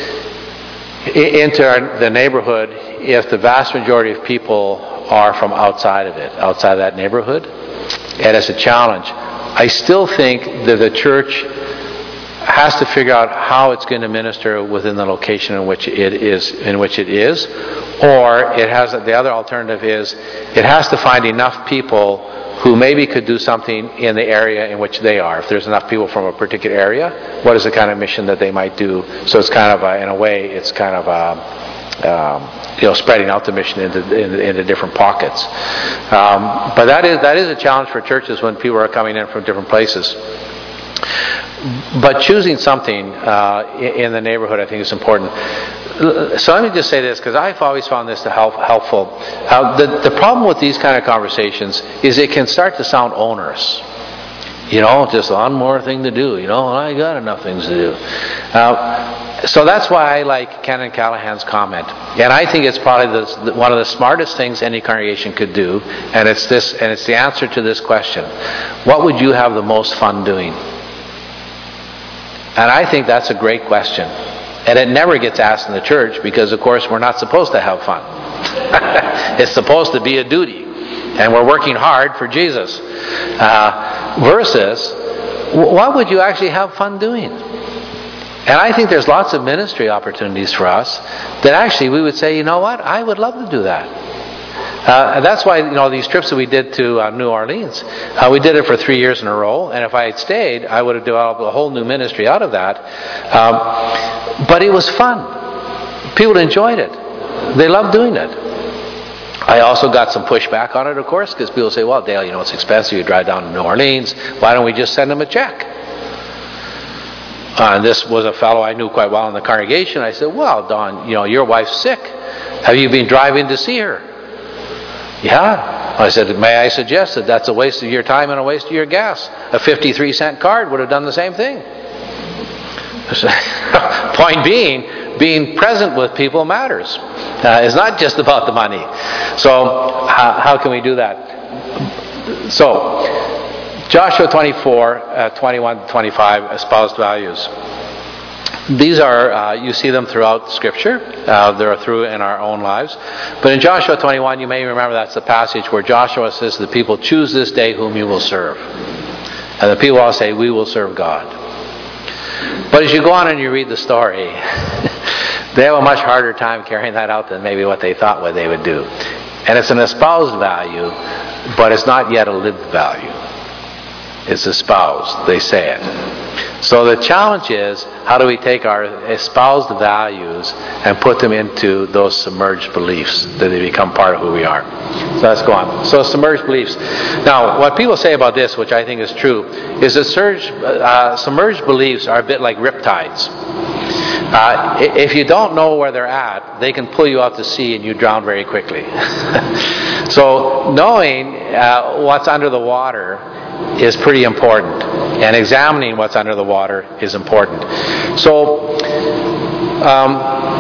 into our, the neighborhood if the vast majority of people are from outside of it, outside of that neighborhood. And it's a challenge. I still think that the church has to figure out how it's going to minister within the location in which it is, in which it is, or it has the other alternative is it has to find enough people who maybe could do something in the area in which they are. If there's enough people from a particular area, what is the kind of mission that they might do? So it's kind of a, in a way, it's kind of a, um, you know, spreading out the mission into, into, into different pockets. Um, but that is that is a challenge for churches when people are coming in from different places. But choosing something uh, in the neighborhood, I think, is important. So let me just say this, because I've always found this to help, helpful. Uh, the, the problem with these kind of conversations is it can start to sound onerous. You know, just one more thing to do. You know, I got enough things to do. Uh, so that's why I like Ken and Callahan's comment, and I think it's probably the, one of the smartest things any congregation could do. And it's this, and it's the answer to this question: what would you have the most fun doing? And I think that's a great question, and it never gets asked in the church because, of course, we're not supposed to have fun. It's supposed to be a duty, and we're working hard for Jesus. Uh, versus, what would you actually have fun doing? And I think there's lots of ministry opportunities for us that actually we would say, you know what, I would love to do that. Uh, and that's why, you know, these trips that we did to uh, New Orleans, uh, we did it for three years in a row. And if I had stayed, I would have developed a whole new ministry out of that. Um, but it was fun. People enjoyed it. They loved doing it. I also got some pushback on it, of course, because people say, well, Dale, you know, it's expensive. You drive down to New Orleans. Why don't we just send them a check? Uh, and this was a fellow I knew quite well in the congregation. I said, well, Don, you know, your wife's sick. Have you been driving to see her? Yeah. I said, may I suggest that that's a waste of your time and a waste of your gas? A fifty-three cent card would have done the same thing. Point being, being present with people matters. Uh, it's not just about the money. So how, how can we do that? So Joshua twenty-four, uh, twenty-one, twenty-five, espoused values. These are, uh, you see them throughout Scripture. Uh, they're through in our own lives. But in Joshua twenty-one, you may remember that's the passage where Joshua says to the people, choose this day whom you will serve. And the people all say, we will serve God. But as you go on and you read the story, they have a much harder time carrying that out than maybe what they thought what they would do. And it's an espoused value, but it's not yet a lived value. It's espoused. They say it. So the challenge is, how do we take our espoused values and put them into those submerged beliefs that they become part of who we are? So let's go on. So submerged beliefs. Now, what people say about this, which I think is true, is that surge, uh, submerged beliefs are a bit like riptides. Uh, if you don't know where they're at, they can pull you out to sea and you drown very quickly. So knowing uh, what's under the water is pretty important, and examining what's under the water is important. So um,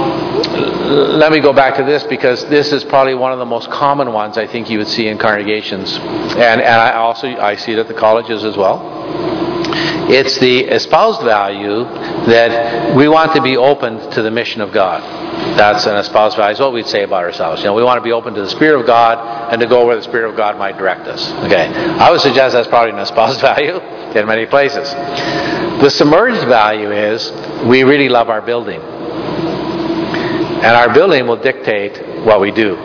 let me go back to this, because this is probably one of the most common ones I think you would see in congregations, and, and I also I see it at the colleges as well. It's the espoused value that we want to be open to the mission of God. That's an espoused value. It's what we'd say about ourselves. You know, we want to be open to the Spirit of God and to go where the Spirit of God might direct us. Okay, I would suggest that's probably an espoused value in many places. The submerged value is we really love our building, and our building will dictate what we do.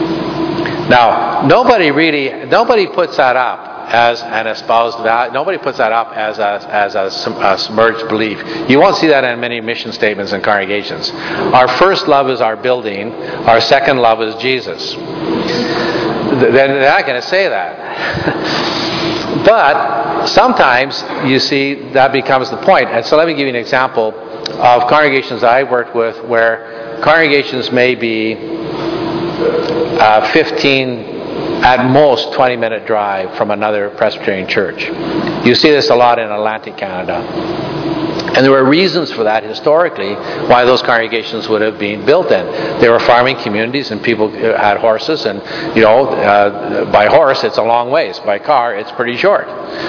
Now, nobody really, nobody puts that up as an espoused value. Nobody puts that up as a, as a, a submerged belief. You won't see that in many mission statements and congregations. Our first love is our building. Our second love is Jesus. They're not going to say that. But sometimes you see that becomes the point. And so let me give you an example of congregations that I've worked with where congregations may be uh, fifteen, at most twenty minute drive from another Presbyterian church. You see this a lot in Atlantic Canada. And there were reasons for that historically, why those congregations would have been built in. They were farming communities and people had horses, and you know, uh, by horse it's a long ways, by car it's pretty short.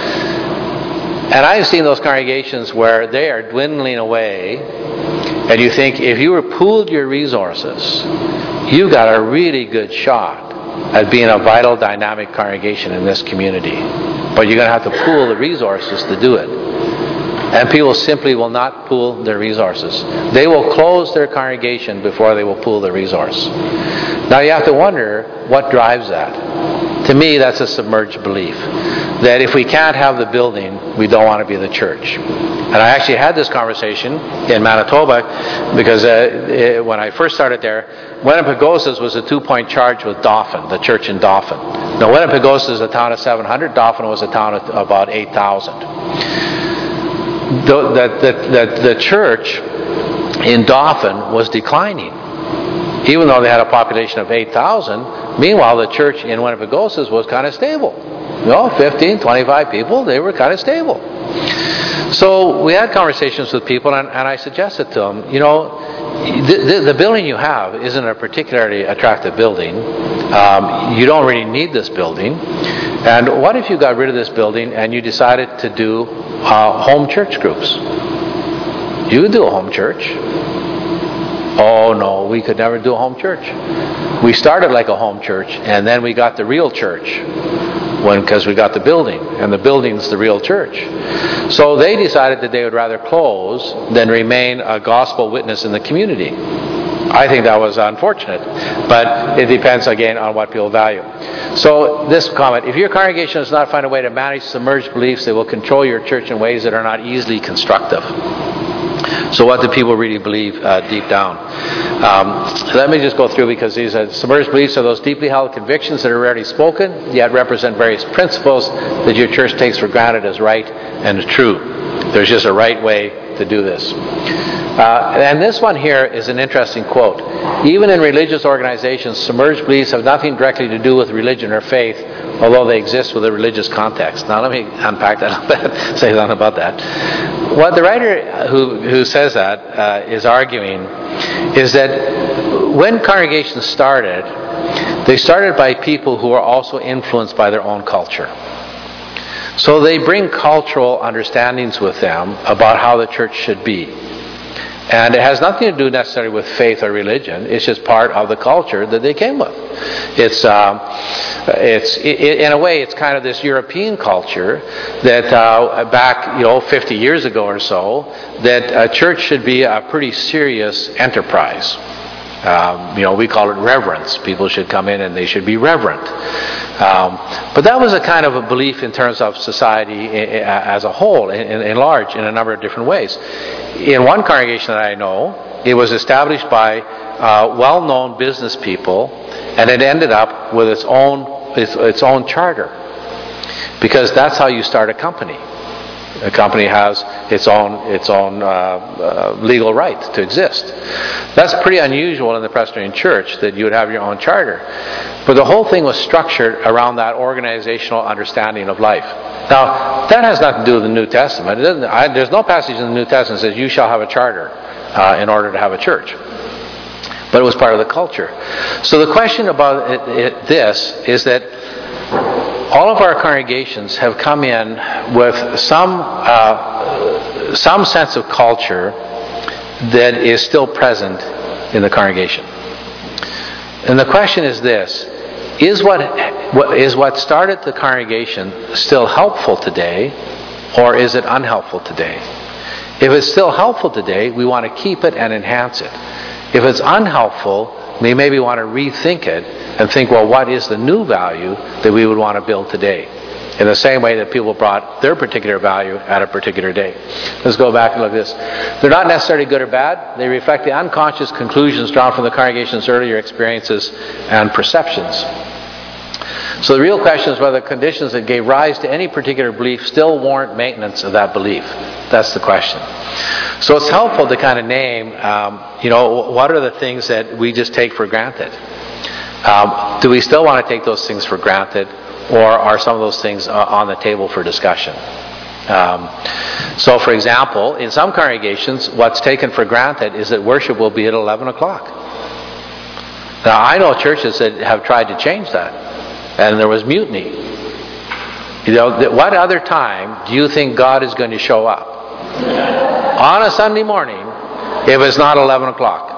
And I've seen those congregations where they are dwindling away, and you think if you were pooled your resources, you got a really good shot at being a vital, dynamic congregation in this community. But you're going to have to pool the resources to do it. And people simply will not pool their resources. They will close their congregation before they will pool the resource. Now you have to wonder what drives that. To me, that's a submerged belief. That if we can't have the building, we don't want to be the church. And I actually had this conversation in Manitoba, because uh, it, when I first started there, Winnipegosas was a two-point charge with Dauphin, the church in Dauphin. Now Winnipegosas is a town of seven hundred, Dauphin was a town of about eight thousand. The, the, the, the, the church in Dauphin was declining, even though they had a population of eight thousand. Meanwhile, the church in Winnipegosas was kind of stable. You know, fifteen, twenty-five people, they were kind of stable. So we had conversations with people, and, and I suggested to them, you know, the, the, the building you have isn't a particularly attractive building. Um, you don't really need this building. And what if you got rid of this building and you decided to do uh, home church groups? You could do a home church. Oh no, we could never do a home church. We started like a home church, and then we got the real church when because we got the building, and the building's the real church. So they decided that they would rather close than remain a gospel witness in the community. I think that was unfortunate, but it depends again on what people value. So this comment: if your congregation does not find a way to manage submerged beliefs, they will control your church in ways that are not easily constructive. So what do people really believe uh, deep down? Um, let me just go through, because these uh, submerged beliefs are those deeply held convictions that are rarely spoken, yet represent various principles that your church takes for granted as right and true. There's just a right way to do this. Uh, and this one here is an interesting quote. Even in religious organizations, submerged beliefs have nothing directly to do with religion or faith, although they exist with a religious context. Now let me unpack that a bit, say something about that. What the writer who, who says that uh, is arguing is that when congregations started, they started by people who are also influenced by their own culture. So they bring cultural understandings with them about how the church should be. And it has nothing to do necessarily with faith or religion. It's just part of the culture that they came with. It's, um, it's it, in a way, it's kind of this European culture that uh, back, you know, fifty years ago or so, that a church should be a pretty serious enterprise. Um, you know, we call it reverence. People should come in and they should be reverent. Um, but that was a kind of a belief in terms of society as a whole, in, in large, in a number of different ways. In one congregation that I know, it was established by uh, well-known business people, and it ended up with its own its, its own charter, because that's how you start a company. A company has its own its own uh, uh, legal right to exist. That's pretty unusual in the Presbyterian Church, that you would have your own charter. But the whole thing was structured around that organizational understanding of life. Now, that has nothing to do with the New Testament. It doesn't, I, there's no passage in the New Testament that says you shall have a charter uh, in order to have a church. But it was part of the culture. So the question about it, it, this is that all of our congregations have come in with some uh, some sense of culture that is still present in the congregation. And the question is this: is what, what is what started the congregation still helpful today, or is it unhelpful today? If it's still helpful today, we want to keep it and enhance it. If it's unhelpful, we maybe want to rethink it and think, well, what is the new value that we would want to build today? In the same way that people brought their particular value at a particular day. Let's go back and look at this. They're not necessarily good or bad. They reflect the unconscious conclusions drawn from the congregation's earlier experiences and perceptions. So the real question is whether the conditions that gave rise to any particular belief still warrant maintenance of that belief. That's the question. So it's helpful to kind of name, um, you know, what are the things that we just take for granted? Um, do we still want to take those things for granted, or are some of those things uh, on the table for discussion? Um, so, for example, in some congregations, what's taken for granted is that worship will be at eleven o'clock. Now, I know churches that have tried to change that, and there was mutiny. You know, what other time do you think God is going to show up on a Sunday morning if it's not eleven o'clock?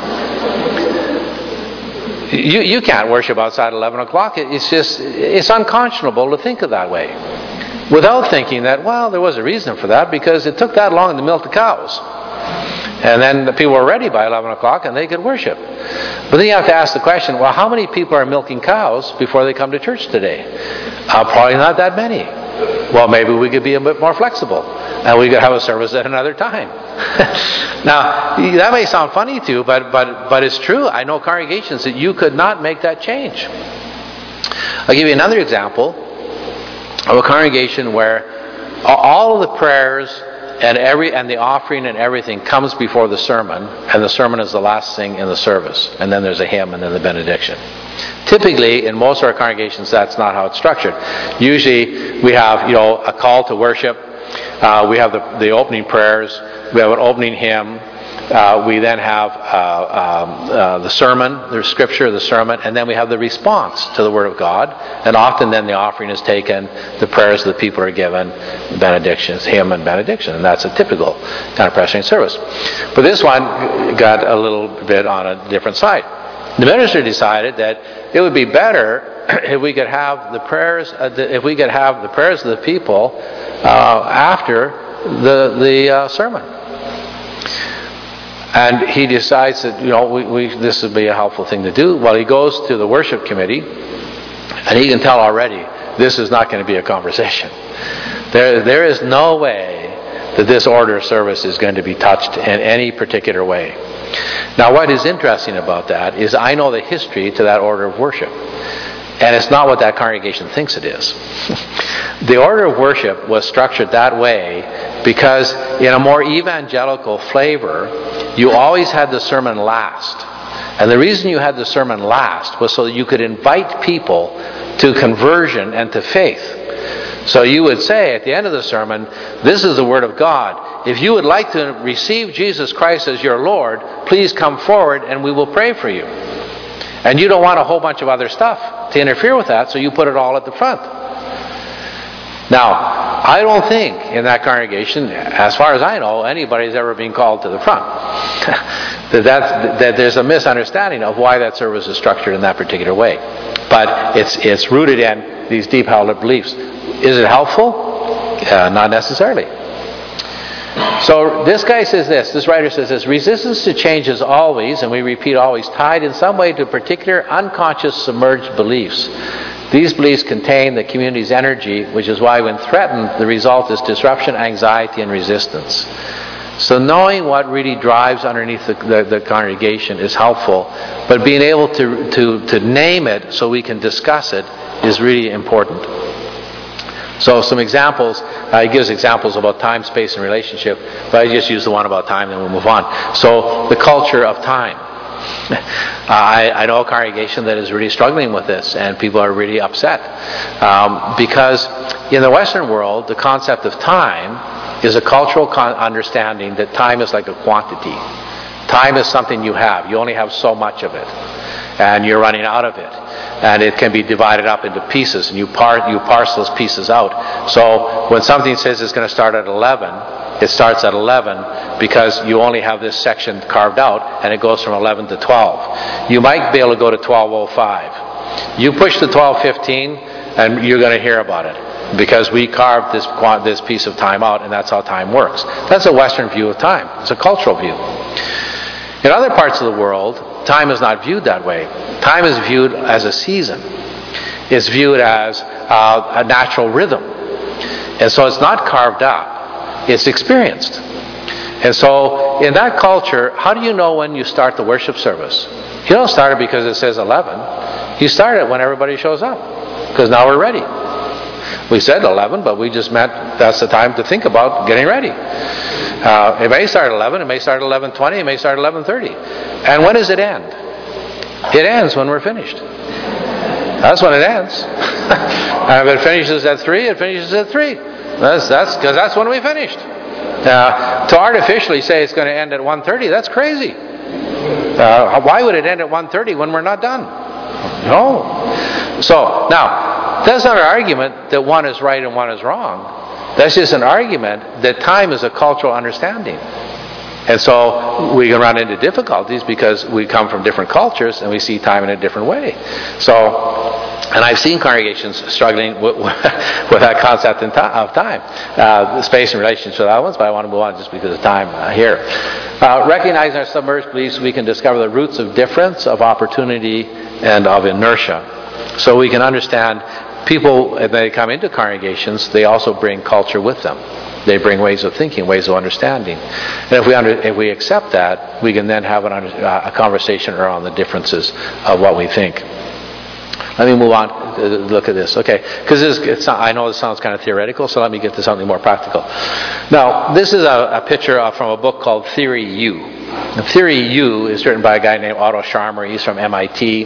You, you can't worship outside eleven o'clock. It's just, it's unconscionable to think of that way. Without thinking that, well, there was a reason for that, because it took that long to milk the cows. And then the people were ready by eleven o'clock and they could worship. But then you have to ask the question, well, how many people are milking cows before they come to church today? Uh, probably not that many. Well, maybe we could be a bit more flexible and we could have a service at another time. Now, that may sound funny to you, but, but, but it's true. I know congregations that you could not make that change. I'll give you another example of a congregation where all of the prayers and every and the offering and everything comes before the sermon, and the sermon is the last thing in the service, and then there's a hymn and then the benediction. Typically, in most of our congregations, that's not how it's structured. Usually, we have, you know, a call to worship. Uh, we have the, the opening prayers. We have an opening hymn. Uh, we then have uh, um, uh, the sermon, the scripture, the sermon, and then we have the response to the Word of God. And often then the offering is taken, the prayers of the people are given, benedictions, hymn and benediction. And that's a typical kind of presbyterian service. But this one got a little bit on a different side. The minister decided that it would be better if we could have the prayers, uh, the, if we could have the prayers of the people uh, after the the uh, sermon. And he decides that, you know, we, we, this would be a helpful thing to do. Well, he goes to the worship committee, and he can tell already this is not going to be a conversation. There, there is no way that this order of service is going to be touched in any particular way. Now, what is interesting about that is I know the history to that order of worship. And it's not what that congregation thinks it is. The order of worship was structured that way because in a more evangelical flavor, you always had the sermon last. And the reason you had the sermon last was so that you could invite people to conversion and to faith. So you would say at the end of the sermon, this is the Word of God. If you would like to receive Jesus Christ as your Lord, please come forward and we will pray for you. And you don't want a whole bunch of other stuff to interfere with that, so you put it all at the front. Now, I don't think in that congregation, as far as I know, anybody's ever been called to the front. that, that's, that there's a misunderstanding of why that service is structured in that particular way. But it's it's rooted in these deep held beliefs. Is it helpful? Uh, not necessarily. So this guy says this, this writer says this, resistance to change is always, and we repeat always, tied in some way to particular unconscious submerged beliefs. These beliefs contain the community's energy, which is why when threatened, the result is disruption, anxiety, and resistance. So knowing what really drives underneath the, the, the congregation is helpful, but being able to, to, to name it so we can discuss it is really important. So some examples, uh, he gives examples about time, space, and relationship, but I just use the one about time and we'll move on. So the culture of time. uh, I, I know a congregation that is really struggling with this, and people are really upset. Um, because in the Western world, the concept of time is a cultural con- understanding that time is like a quantity. Time is something you have. You only have so much of it. And you're running out of it. And it can be divided up into pieces, and you, par- you parse those pieces out. So when something says it's going to start at eleven, it starts at eleven because you only have this section carved out, and it goes from eleven to twelve. You might be able to go to twelve oh five. You push to twelve fifteen, and you're going to hear about it because we carved this, this piece of time out, and that's how time works. That's a Western view of time. It's a cultural view. In other parts of the world, time is not viewed that way. Time is viewed as a season. It's viewed as uh, a natural rhythm. And so it's not carved up. It's experienced. And so in that culture, how do you know when you start the worship service? You don't start it because it says eleven. You start it when everybody shows up. Because now we're ready. We said eleven, but we just meant that's the time to think about getting ready. Uh, it may start at eleven, it may start at eleven twenty, it may start at eleven thirty. And when does it end? It ends when we're finished. That's when it ends. And if it finishes at three, it finishes at three. That's that's because that's when we finished. Uh, to artificially say it's going to end at one thirty, that's crazy. Uh, why would it end at one thirty when we're not done? No. So now, that's not an argument that one is right and one is wrong. That's just an argument that time is a cultural understanding. And so we can run into difficulties because we come from different cultures and we see time in a different way. So, and I've seen congregations struggling with, with that concept of time. Uh, space and relationship to that one, but I want to move on just because of time uh, here. Uh, recognizing our submerged beliefs, we can discover the roots of difference, of opportunity, and of inertia. So we can understand people, as they come into congregations, they also bring culture with them. They bring ways of thinking, ways of understanding. And if we under, if we accept that, we can then have an, uh, a conversation around the differences of what we think. Let me move on. Uh, look at this. Okay, because it's not, I know this sounds kind of theoretical, so let me get to something more practical. Now, this is a, a picture of, from a book called Theory U. Now, Theory U is written by a guy named Otto Scharmer. He's from M I T.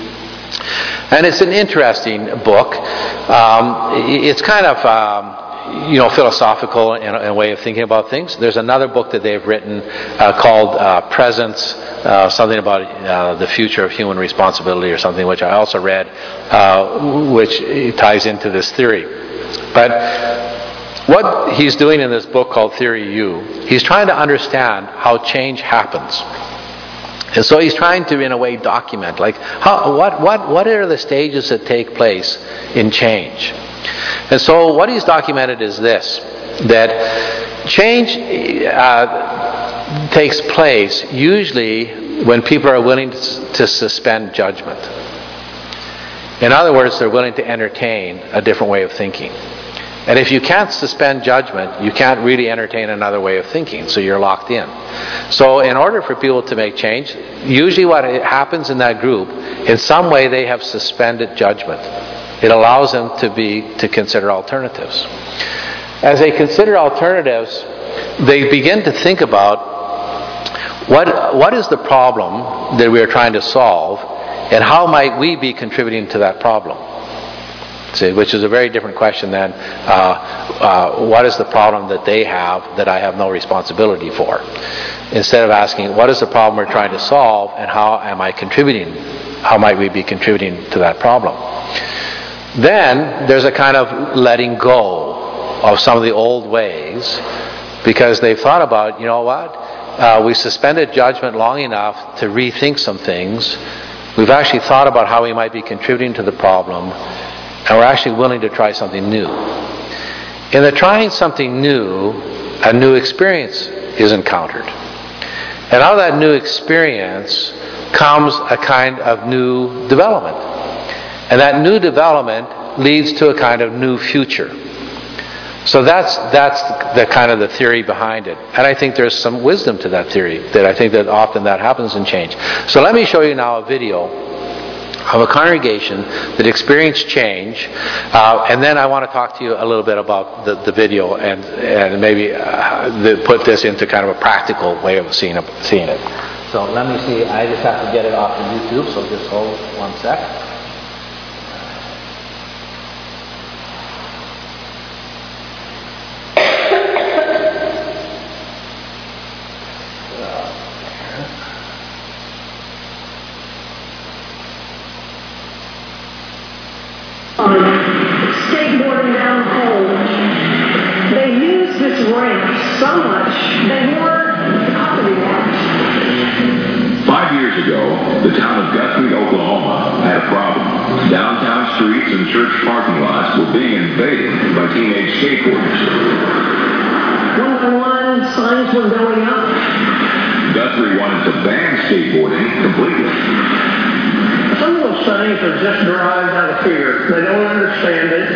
And it's an interesting book. Um, it's kind of... Um, you know, philosophical in a, in a way of thinking about things. There's another book that they've written uh, called uh, Presence, uh, something about uh, the future of human responsibility or something, which I also read, uh, which ties into this theory. But what he's doing in this book called Theory U, he's trying to understand how change happens. And so he's trying to, in a way, document, like, how, what, what, what are the stages that take place in change? And so what he's documented is this, that change uh, takes place usually when people are willing to, to suspend judgment. In other words, they're willing to entertain a different way of thinking. And if you can't suspend judgment, you can't really entertain another way of thinking, so you're locked in. So in order for people to make change, usually what happens in that group, in some way they have suspended judgment. It allows them to be to consider alternatives. As they consider alternatives, they begin to think about what what is the problem that we are trying to solve, and how might we be contributing to that problem? See, which is a very different question than uh, uh, what is the problem that they have that I have no responsibility for. Instead of asking what is the problem we're trying to solve and how am I contributing? How might we be contributing to that problem? Then there's a kind of letting go of some of the old ways, because they've thought about, you know what, uh, we suspended judgment long enough to rethink some things. We've actually thought about how we might be contributing to the problem, and we're actually willing to try something new. In the trying something new, a new experience is encountered. And out of that new experience comes a kind of new development. And that new development leads to a kind of new future. So that's that's the kind of the theory behind it. And I think there's some wisdom to that theory, that I think that often that happens in change. So let me show you now a video of a congregation that experienced change, uh, and then I want to talk to you a little bit about the, the video and and maybe uh, the, put this into kind of a practical way of seeing, seeing it. So let me see, I just have to get it off of YouTube, so just hold one sec. Skateboarding down Coles. They used this ramp so much they were property marks. Five years ago, the town of Guthrie, Oklahoma had a problem. Downtown streets and church parking lots were being invaded by teenage skateboarders. One by one, signs were going up. Guthrie wanted to ban skateboarding completely. Some of those things are just derived out of fear. They don't understand it.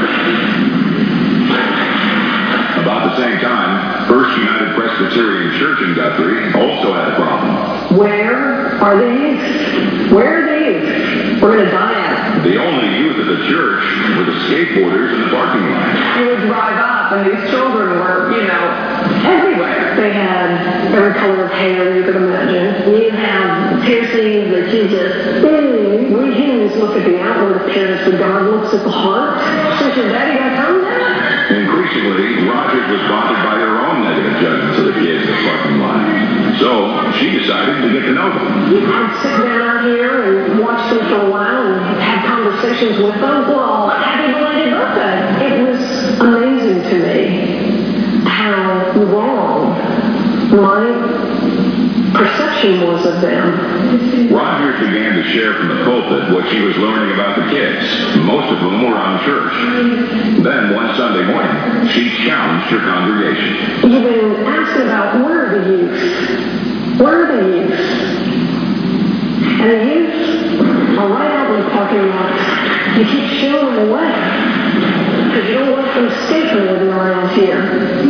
About the same time, First United Presbyterian Church in Guthrie also had a problem. Where are the youth? Where are the youth? We're going to die out. The only youth at the church were the skateboarders in the parking lot. You would drive up and these children were, you know, everywhere. They had every color of hair you could imagine. You have piercings that you just, mm, we humans look at the outward appearance, but God looks at the heart. Since your daddy got home now? Increasingly, Rogers was bothered by her own negative judgments of the kids in the parking lot. So she decided to get to know them. I'd sit down out here and watch them for a while and have conversations with them. Well, happy belated birthday. It was amazing to me how wrong my perception was of them. Rogers began to share from the pulpit what she was learning about the kids, most of whom were unchurched. Then one Sunday morning, she challenged her congregation. You've been asking about where are the youth? Where are the youth? And the youth are right out in the parking lot. You keep shooing them away because you don't want them skateboarding around here.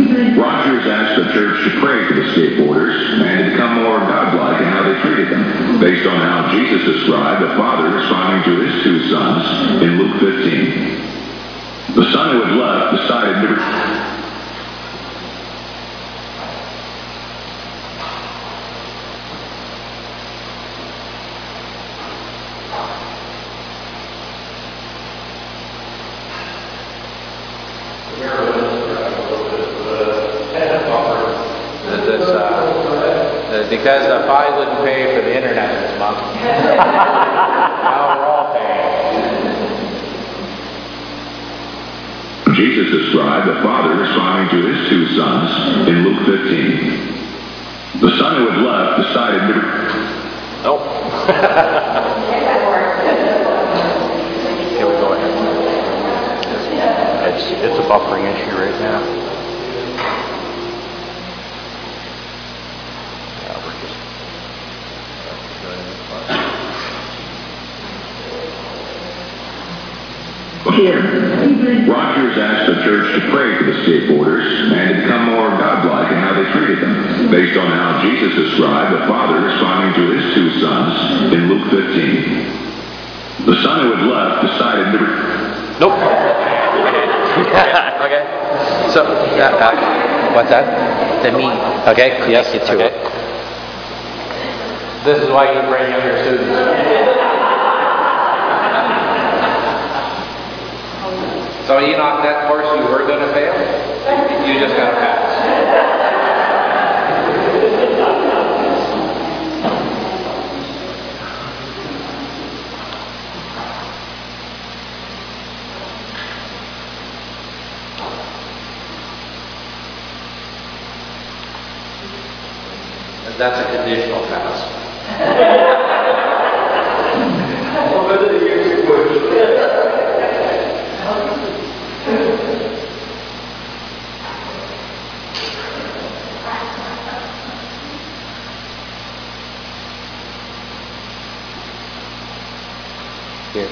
Rogers asked the church to pray for the skateboarders and to become more godlike in how they treated them. based on how Jesus described the Father responding to his two sons in Luke fifteen. The son who had left decided to... This, uh, because the five wouldn't pay for the internet this month. Now we're all paying. Jesus described the Father responding to his two sons in Luke fifteen. The son who had left decided to... Nope. Here we go ahead. It's, it's a buffering issue right now. Here. Rogers asked the church to pray for the skateboarders and to become more godlike in how they treated them, based on how Jesus described the Father responding to his two sons in Luke fifteen. The son who had left decided to... Nope. Okay. So, uh, uh, what's that? The me. Okay, yes, Take it to okay. it. This is why you bring younger students. So Enoch, that course you were going to fail, you just got to pass. And that's a conditional pass. Here.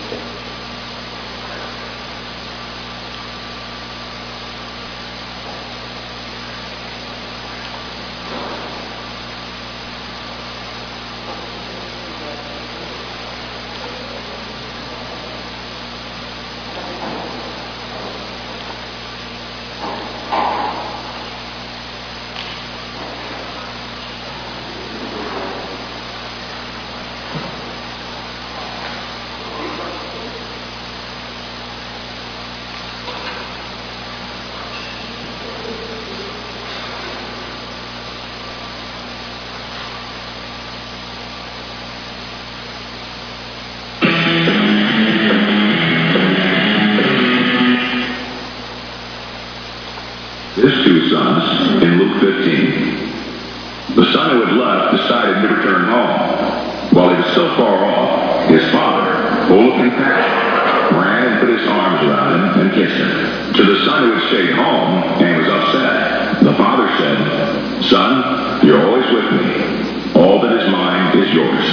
his two sons in Luke fifteen. The son who had left decided to return home. While he was so far off, his father, full of compassion, ran and put his arms around him and kissed him. To the son who had stayed home and was upset, the father said, "Son, you're always with me. All that is mine is yours."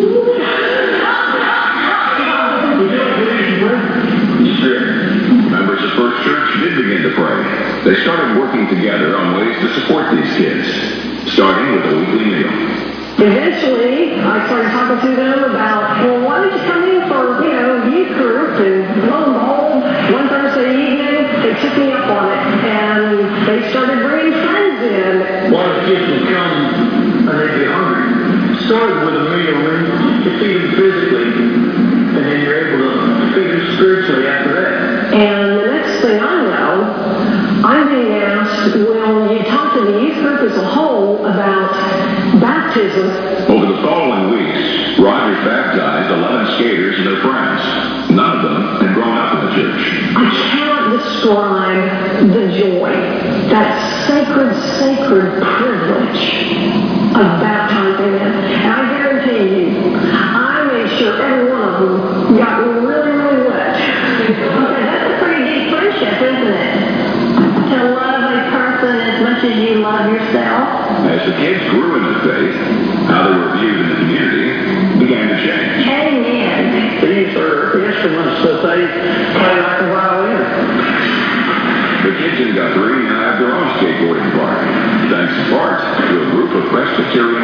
Members of First Church did begin to pray. They started working together on ways to support these kids, starting with a weekly meal. Eventually, I started talking to them about, well, why don't you come in for, you know, youth group? And lo and behold, one Thursday evening, they took me up on it, and they started bringing friends in. One of the kids would come, and they'd be hungry. Started with a meal, and you feed them physically, and then you're able to feed them spiritually after that. And the next thing I know, I'm being asked, well, you talk to the youth group as a whole about baptism. Over the following weeks, Rogers baptized eleven skaters and their friends. None of them had grown up in the church. I cannot describe the joy, that sacred, sacred privilege of baptizing them. And I guarantee you, I made sure every one of them got really, really wet. That's a pretty deep friendship, isn't it? To love a person as much as you love yourself. As the kids grew in the faith, how they were viewed in the community began to change. Amen. These are instruments that they play like a violin. The kids in Guthrie now have their own skateboarding park, thanks in part to a group of Presbyterian women.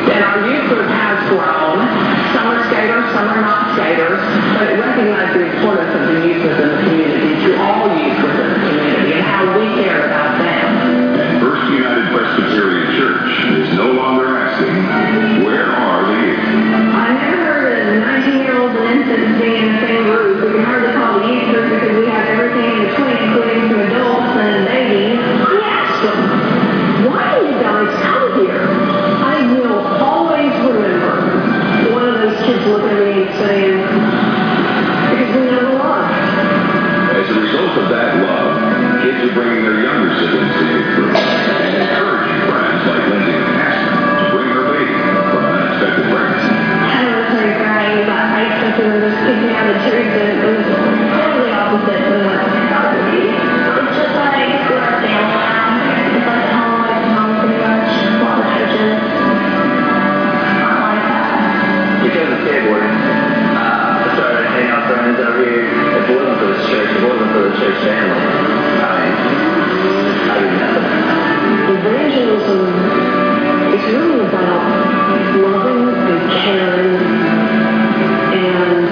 And our youth group has grown. Some are skaters, some are not skaters, but it recognized the importance of the youth within the community, to all youth within the community, and how we care about them. And First United Presbyterian Church is no longer asking, where are the youth? I never heard of nineteen-year-olds and infants being in the same group. We can hardly call it a youth group because we have everything in between, including to adults and babies. I asked them, why do you guys come here? I will always remember one of those kids looking at me and saying, because we know the love. As a result of that love, kids are bringing their younger siblings to youth group and encouraging friends like Lindsay McCaskey to bring her baby from unexpected friends. I was very crying about ice something and just kicked me out of church, and it was totally opposite than what I thought it would be. It's just like we're a family now. It's like home, like home pretty much. A lot of churches aren't like that. Because of skateboarding, uh, I started hanging out with friends over here. If it wasn't for this church, if it wasn't for the church family, I mean, I would nothing. Evangelism is really about loving and caring and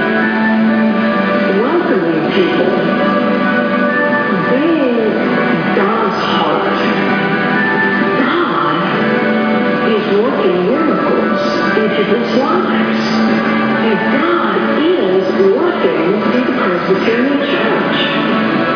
welcoming people, being God's heart. God is working miracles in people's lives, and God is working through the Presbyterian Church.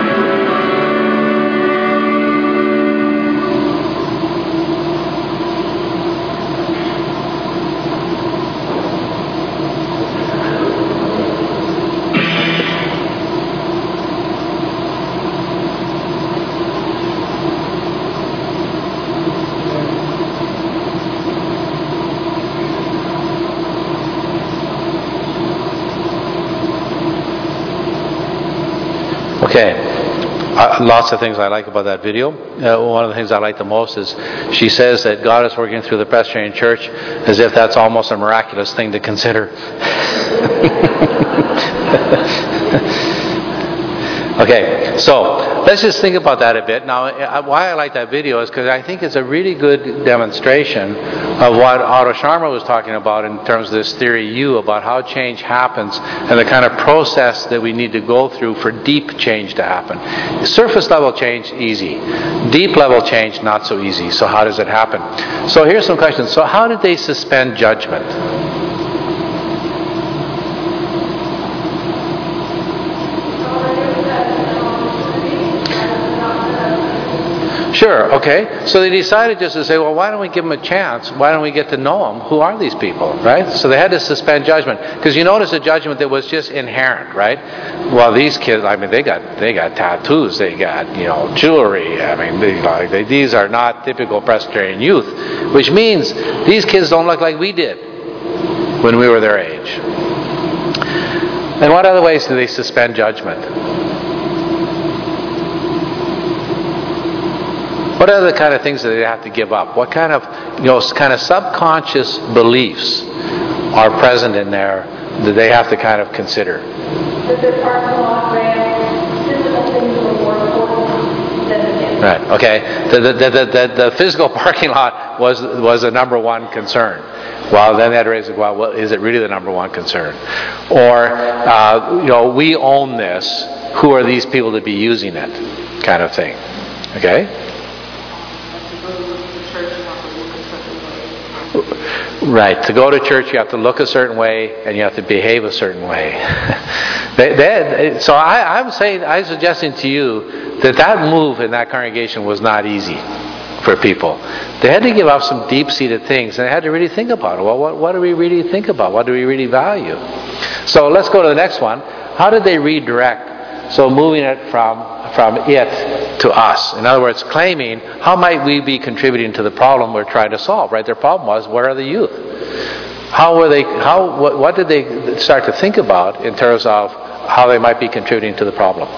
Okay, uh, lots of things I like about that video. Uh, one of the things I like the most is she says that God is working through the Presbyterian Church as if that's almost a miraculous thing to consider. Okay, so let's just think about that a bit. Now, why I like that video is because I think it's a really good demonstration of what Otto Scharmer was talking about in terms of this theory U, about how change happens and the kind of process that we need to go through for deep change to happen. Surface level change, easy. Deep level change, not so easy. So how does it happen? So here's some questions. So how did they suspend judgment? Sure, okay. So they decided just to say, well, why don't we give them a chance? Why don't we get to know them? Who are these people, right? So they had to suspend judgment. Because you notice a judgment that was just inherent, right? Well, these kids, I mean, they got they got tattoos, they got, you know, jewelry. I mean, they, like, they, these are not typical Presbyterian youth, which means these kids don't look like we did when we were their age. And what other ways do they suspend judgment? What are the kind of things that they have to give up? What kind of, you know, kind of subconscious beliefs are present in there that they have to kind of consider? That their parking lot ramps, physical things are more important than the Right. Okay. The the, the the the physical parking lot was was the number one concern. Well, then they had to raise it. Well, well, is it really the number one concern? Or uh, you know, we own this. Who are these people to be using it? Kind of thing. Okay. Right. To go to church, you have to look a certain way, and you have to behave a certain way. they, they, so I, I'm saying, I'm suggesting to you that that move in that congregation was not easy for people. They had to give up some deep-seated things, and they had to really think about it. Well, what, what do we really think about? What do we really value? So let's go to the next one. How did they redirect? So moving it from from it to us. In other words, claiming how might we be contributing to the problem we're trying to solve. Right? Their problem was, where are the youth? How were they? How what, what did they start to think about in terms of how they might be contributing to the problem?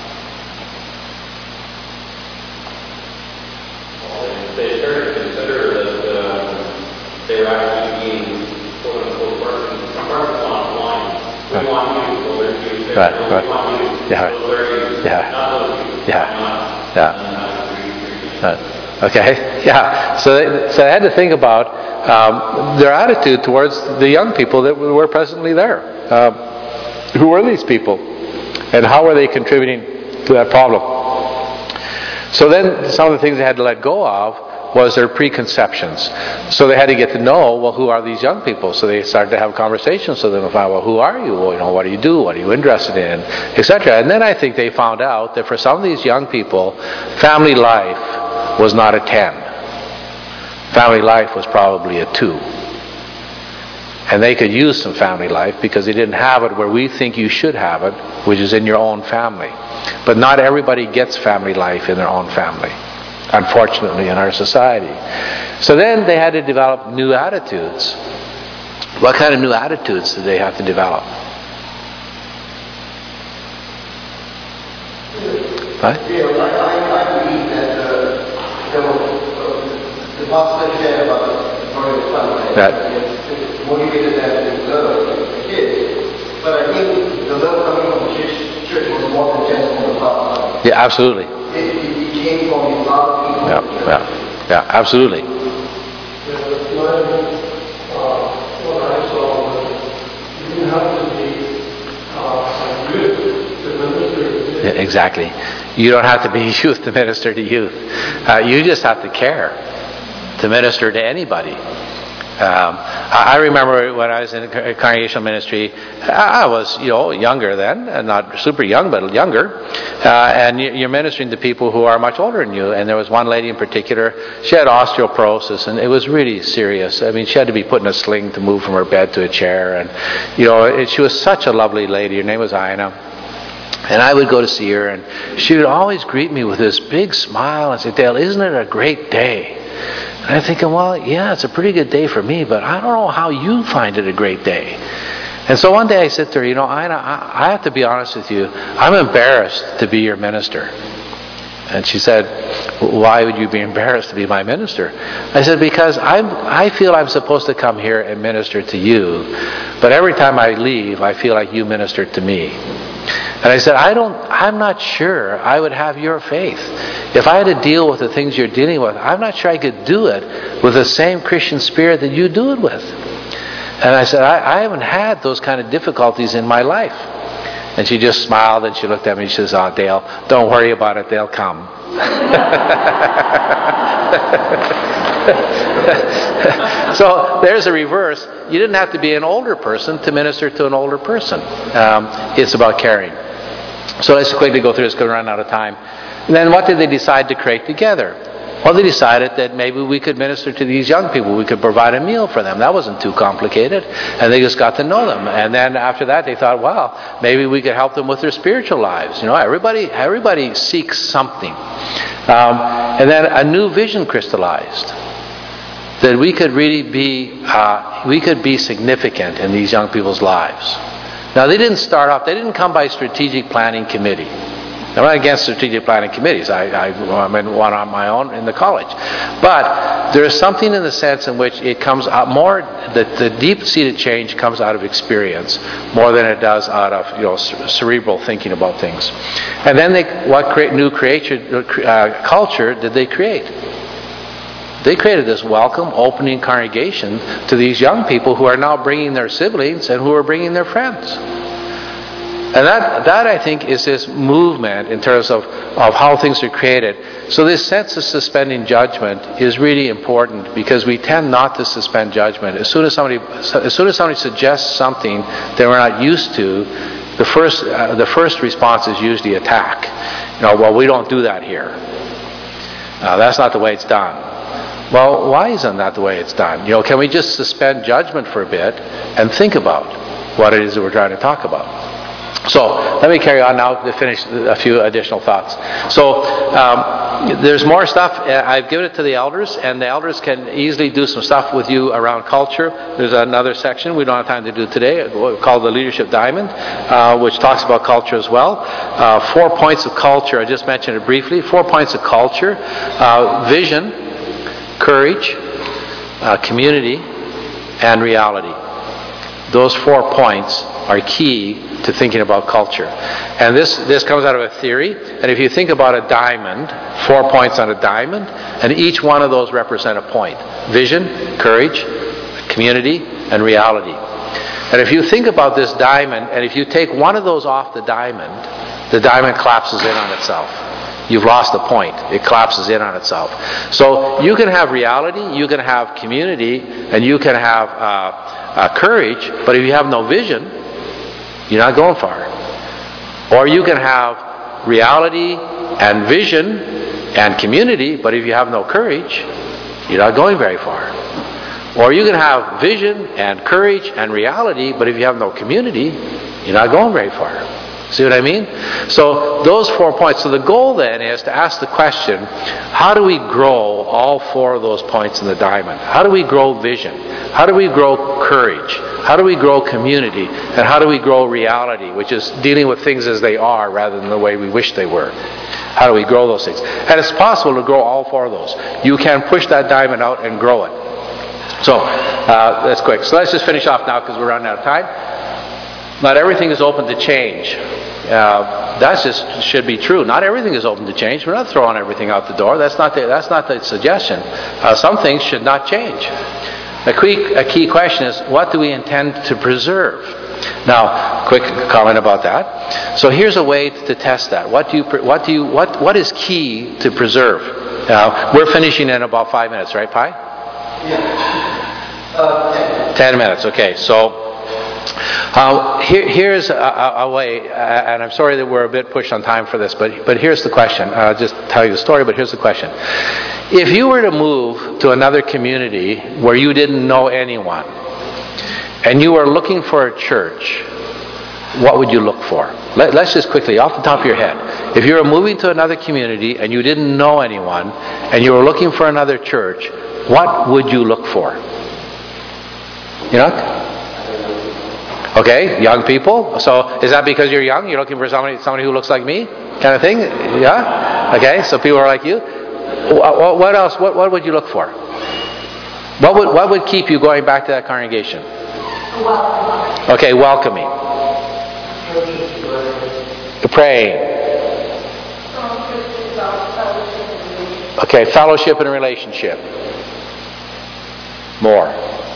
They started to consider that uh, they were actually being quote unquote parking on line. We want you, so there's you. Right, right. We want you. Yeah. So there you. Yeah. Not those you. Yeah. Yeah. Right. Okay. Yeah. So they, so they had to think about um, their attitude towards the young people that were presently there. Uh, who were these people? And how were they contributing to that problem? So then some of the things they had to let go of was their preconceptions. So they had to get to know, well, who are these young people? So they started to have conversations with them about, well, who are you? Well, you know, what do you do? What are you interested in? et cetera. And then I think they found out that for some of these young people, family life was not a ten. Family life was probably a two. And they could use some family life because they didn't have it where we think you should have it, which is in your own family. But not everybody gets family life in their own family, unfortunately, in our society. So then they had to develop new attitudes. What kind of new attitudes did they have to develop? What? Yeah, I, I, I believe that uh, there was, uh, the pastor shared about the Royal Son, that motivated them to learn the kids. But I think the love coming from the church, church was more than just from the pastor. Yeah, absolutely. It, it came from his other people. Yeah, yeah, yeah, absolutely. Yeah, exactly. You don't have to be youth to minister to youth. Uh, you just have to care to minister to anybody. Um, I remember when I was in congregational ministry, I was, you know, younger then, not super young, but younger, uh, and you're ministering to people who are much older than you. And there was one lady in particular, she had osteoporosis, and it was really serious. I mean, she had to be put in a sling to move from her bed to a chair, and you know, it, she was such a lovely lady. Her name was Ina. And I would go to see her, and she would always greet me with this big smile and say, "Dale, isn't it a great day?" And I'm thinking, well, yeah, it's a pretty good day for me, but I don't know how you find it a great day. And so one day I said to her, you know, Ina, I have to be honest with you. I'm embarrassed to be your minister. And she said, why would you be embarrassed to be my minister? I said, because I'm, I feel I'm supposed to come here and minister to you, but every time I leave, I feel like you minister to me. And I said, I don't, I'm not sure I would have your faith. If I had to deal with the things you're dealing with, I'm not sure I could do it with the same Christian spirit that you do it with. And I said, I, I haven't had those kind of difficulties in my life. And she just smiled and she looked at me and she says, oh, Dale, don't worry about it, they'll come. So there's a reverse. You didn't have to be an older person to minister to an older person. Um, it's about caring. So let's quickly go through this because we're running out of time. And then what did they decide to create together? Well, they decided that maybe we could minister to these young people. We could provide a meal for them. That wasn't too complicated. And they just got to know them. And then after that, they thought, wow, maybe we could help them with their spiritual lives. You know, everybody, everybody seeks something. Um, and then a new vision crystallized. That we could really be, uh, we could be significant in these young people's lives. Now, they didn't start off, they didn't come by strategic planning committee. I'm not against strategic planning committees. I, I, I'm in one on my own in the college. But there is something in the sense in which it comes out more, the, the deep-seated change comes out of experience more than it does out of, you know, cerebral thinking about things. And then they, what create, new creation, uh, culture did they create? They created this welcome, opening congregation to these young people who are now bringing their siblings and who are bringing their friends. And that, that I think, is this movement in terms of, of how things are created. So this sense of suspending judgment is really important because we tend not to suspend judgment. As soon as somebody, as soon as somebody suggests something that we're not used to, the first, uh, the first response is usually attack. You know, well, we don't do that here. Uh, that's not the way it's done. Well, why isn't that the way it's done? You know, can we just suspend judgment for a bit and think about what it is that we're trying to talk about? So let me carry on now to finish a few additional thoughts. So um, there's more stuff. I've given it to the elders, and the elders can easily do some stuff with you around culture. There's another section we don't have time to do today called the Leadership Diamond, uh, which talks about culture as well. Uh, four points of culture. I just mentioned it briefly. Four points of culture: uh, vision, courage, uh, community, and reality. Those four points are key to thinking about culture. And this, this comes out of a theory. And if you think about a diamond, four points on a diamond, and each one of those represent a point. Vision, courage, community, and reality. And if you think about this diamond, and if you take one of those off the diamond, the diamond collapses in on itself. You've lost the point. It collapses in on itself. So you can have reality, you can have community, and you can have uh, uh, courage, but if you have no vision, you're not going far. Or you can have reality and vision and community, but if you have no courage, you're not going very far. Or you can have vision and courage and reality, but if you have no community, you're not going very far. See what I mean? So those four points. So the goal then is to ask the question, how do we grow all four of those points in the diamond? How do we grow vision? How do we grow courage? How do we grow community? And how do we grow reality, which is dealing with things as they are rather than the way we wish they were? How do we grow those things? And it's possible to grow all four of those. You can push that diamond out and grow it. So uh, that's quick. So let's just finish off now because we're running out of time. Not everything is open to change. Uh, that just should be true. Not everything is open to change. We're not throwing everything out the door. That's not the, that's not the suggestion. Uh, some things should not change. A key, a key question is, what do we intend to preserve? Now, quick comment about that. So here's a way to test that. What do you, what do you, what, what is key to preserve? Uh, we're finishing in about five minutes, right, Pi? Yeah. Uh, ten. Ten minutes. Okay. So. Uh, here, here's a, a way, uh, and I'm sorry that we're a bit pushed on time for this, but but here's the question. I'll just tell you the story, but here's the question. If you were to move to another community where you didn't know anyone, and you were looking for a church, what would you look for? Let, let's just quickly, off the top of your head. If you were moving to another community and you didn't know anyone, and you were looking for another church, what would you look for? You know? Okay, young people. So is that because you're young? You're looking for somebody somebody who looks like me? Kind of thing? Yeah? Okay, so people are like you. What else? What, what would you look for? What would, what would keep you going back to that congregation? Okay, welcoming. Praying. Okay, fellowship and relationship. More.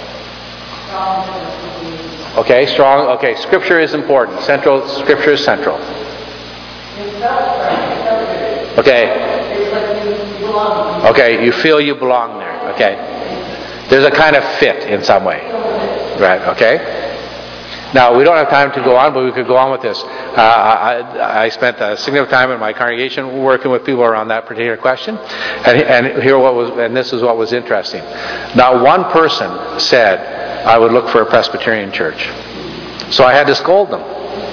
Okay, strong. Okay, Scripture is important. Central. Scripture is central. Okay. Okay, you feel you belong there. Okay. There's a kind of fit in some way. Right, okay. Now, we don't have time to go on, but we could go on with this. Uh, I, I spent a significant time in my congregation working with people around that particular question. And, and here what was, and this is what was interesting. Not one person said, I would look for a Presbyterian church. So I had to scold them.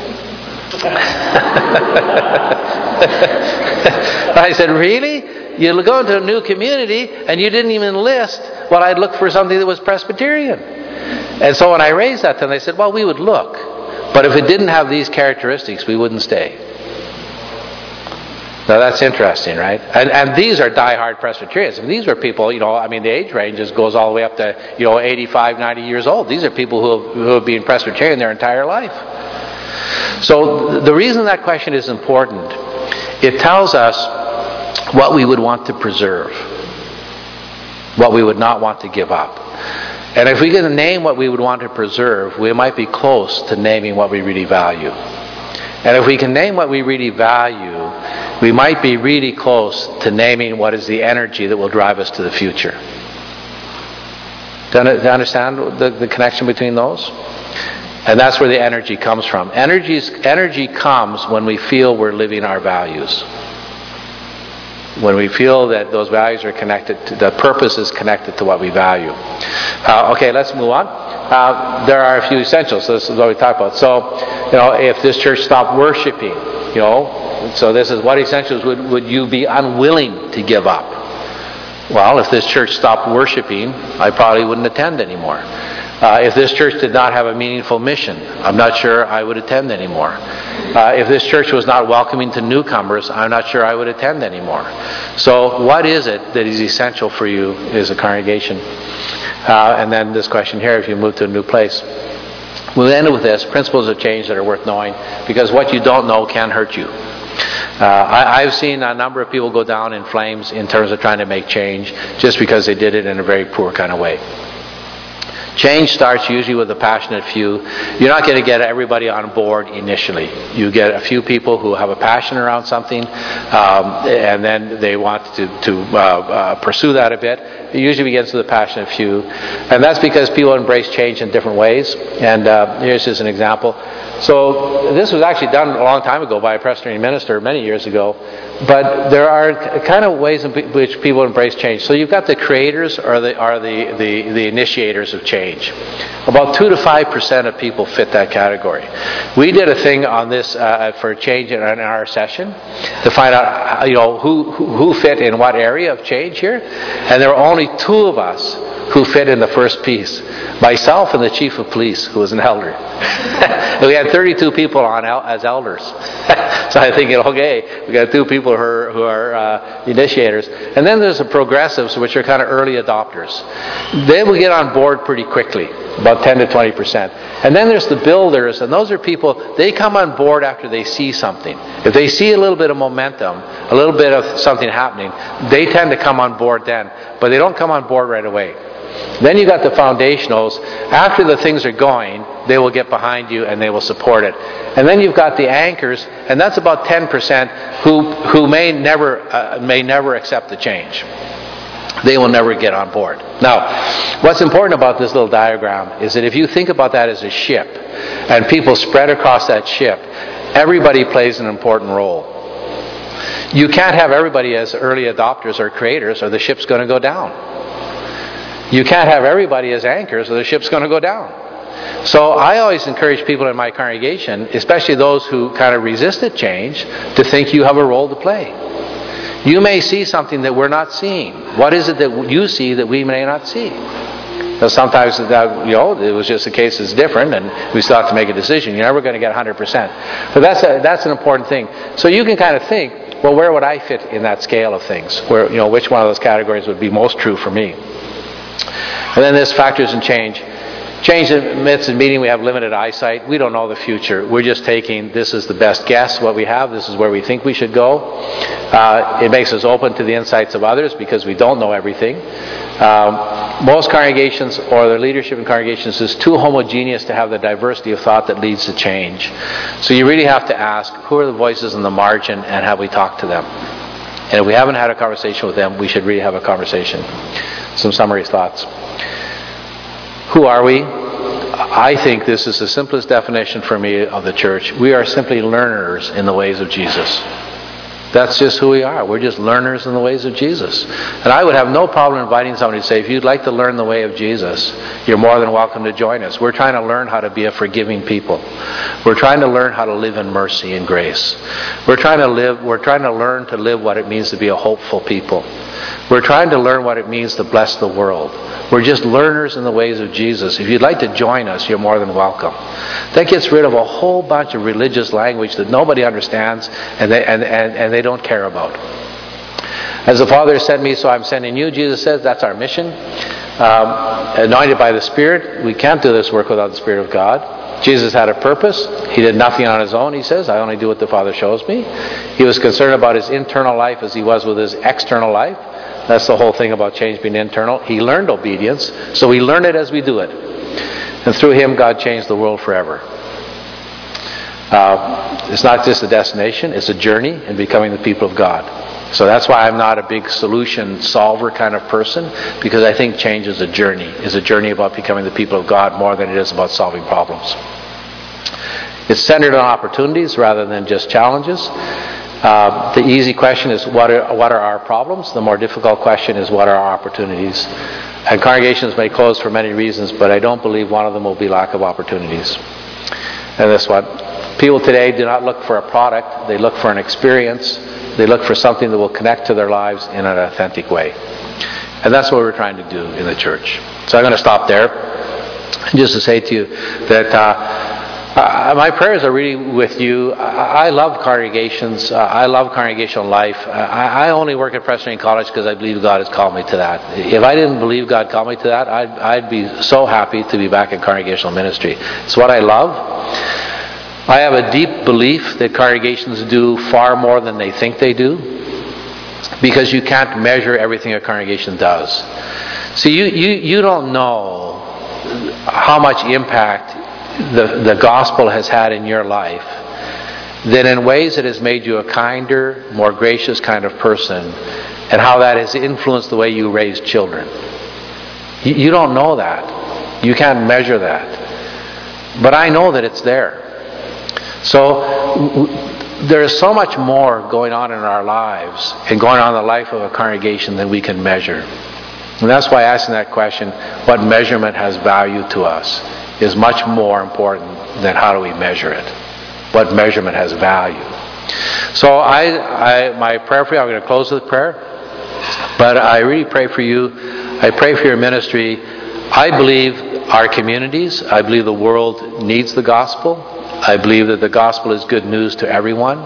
I said, really? You go into a new community and you didn't even list, well, I'd look for something that was Presbyterian. And so when I raised that to them, they said, well, we would look. But if it didn't have these characteristics, we wouldn't stay. Now that's interesting, right? And and these are diehard Presbyterians. I mean, these were people, you know, I mean, the age range just goes all the way up to, you know, eighty-five, ninety years old. These are people who have, who have been Presbyterian their entire life. So the reason that question is important, it tells us what we would want to preserve, what we would not want to give up. And if we can name what we would want to preserve, we might be close to naming what we really value. And if we can name what we really value, we might be really close to naming what is the energy that will drive us to the future. Do you understand the, the connection between those? And that's where the energy comes from. Energy's, energy comes when we feel we're living our values. When we feel that those values are connected to, the purpose is connected to what we value. Uh, okay, let's move on. Uh, there are a few essentials. So this is what we talked about. So, you know, if this church stopped worshiping, you know, so this is what essentials would, would you be unwilling to give up? Well, if this church stopped worshiping, I probably wouldn't attend anymore. Uh, if this church did not have a meaningful mission, I'm not sure I would attend anymore. Uh, if this church was not welcoming to newcomers, I'm not sure I would attend anymore. So what is it that is essential for you as a congregation? Uh, and then this question here, if you move to a new place. We'll end with this, principles of change that are worth knowing, because what you don't know can hurt you. Uh, I, I've seen a number of people go down in flames in terms of trying to make change just because they did it in a very poor kind of way. Change starts usually with a passionate few. You're not going to get everybody on board initially. You get a few people who have a passion around something, um, and then they want to, to uh, uh, pursue that a bit. It usually begins with a passionate few. And that's because people embrace change in different ways. And uh, here's just an example. So this was actually done a long time ago by a Presbyterian minister many years ago. But there are kind of ways in which people embrace change. So you've got the creators or the are the, the, the initiators of change. About two to five percent of people fit that category. We did a thing on this uh, for change in our session to find out, you know, who, who who fit in what area of change here, and there were only two of us who fit in the first piece. Myself and the chief of police, who was an elder. We had thirty-two people on el- as elders. So I think, okay, we got two people who are, who are uh, initiators. And then there's the progressives, which are kind of early adopters. They will get on board pretty quickly, about ten to twenty percent. And then there's the builders, and those are people, they come on board after they see something. If they see a little bit of momentum, a little bit of something happening, they tend to come on board then. But they don't come on board right away. Then you got the foundationals. After the things are going, they will get behind you and they will support it. And then you've got the anchors, and that's about ten percent who who may never uh, may never accept the change. They will never get on board. Now, what's important about this little diagram is that if you think about that as a ship, and people spread across that ship, everybody plays an important role. You can't have everybody as early adopters or creators, or the ship's going to go down. You can't have everybody as anchors, or the ship's going to go down. So I always encourage people in my congregation, especially those who kind of resisted change, to think you have a role to play. You may see something that we're not seeing. What is it that you see that we may not see? Because sometimes, that, you know, it was just a case that's different, and we still have to make a decision. You're never going to get one hundred percent. But that's a, that's an important thing. So you can kind of think, well, where would I fit in that scale of things? Where, you know, which one of those categories would be most true for me? And then there's factors in change. Change admits in meeting we have limited eyesight. We don't know the future. We're just taking, this is the best guess, what we have. This is where we think we should go. Uh, it makes us open to the insights of others because we don't know everything. Um, most congregations, or their leadership in congregations, is too homogeneous to have the diversity of thought that leads to change. So you really have to ask, who are the voices in the margin, and have we talked to them? And if we haven't had a conversation with them, we should really have a conversation. Some summary thoughts. Who are we? I think this is the simplest definition for me of the church. We are simply learners in the ways of Jesus. That's just who we are. We're just learners in the ways of Jesus. And I would have no problem inviting somebody to say, if you'd like to learn the way of Jesus, you're more than welcome to join us. We're trying to learn how to be a forgiving people. We're trying to learn how to live in mercy and grace. We're trying to live, we're trying to learn to live what it means to be a hopeful people. We're trying to learn what it means to bless the world. We're just learners in the ways of Jesus. If you'd like to join us, you're more than welcome. That gets rid of a whole bunch of religious language that nobody understands and they, and, and, and they don't care about. As the Father sent me, so I'm sending you, Jesus says. That's our mission. Um, anointed by the Spirit. We can't do this work without the Spirit of God. Jesus had a purpose. He did nothing on his own, he says. I only do what the Father shows me. He was concerned about his internal life as he was with his external life. That's the whole thing about change being internal. He learned obedience, so we learn it as we do it. And through him, God changed the world forever. Uh, it's not just a destination, it's a journey in becoming the people of God. So that's why I'm not a big solution solver kind of person, because I think change is a journey. It's a journey about becoming the people of God more than it is about solving problems. It's centered on opportunities rather than just challenges. Uh, the easy question is, what are, what are our problems? The more difficult question is, what are our opportunities? And congregations may close for many reasons, but I don't believe one of them will be lack of opportunities. And this one, people today do not look for a product, they look for an experience. They look for something that will connect to their lives in an authentic way. And that's what we're trying to do in the church. So I'm going to stop there. Just to say to you that uh, Uh, my prayers are really with you. I, I love congregations. Uh, I love congregational life. Uh, I, I only work at Presbyterian College because I believe God has called me to that. If I didn't believe God called me to that, I'd, I'd be so happy to be back in congregational ministry. It's what I love. I have a deep belief that congregations do far more than they think they do, because you can't measure everything a congregation does. See, you, you, you don't know how much impact the, the gospel has had in your life, that in ways it has made you a kinder, more gracious kind of person, and how that has influenced the way you raise children. You, you don't know that. You can't measure that. But I know that it's there. So w- there is so much more going on in our lives and going on in the life of a congregation than we can measure. And that's why asking that question, what measurement has value to us, is much more important than how do we measure it. What measurement has value. So I, I my prayer for you, I'm going to close with prayer, but I really pray for you. I pray for your ministry. I believe our communities, I believe the world needs the gospel. I believe that the gospel is good news to everyone.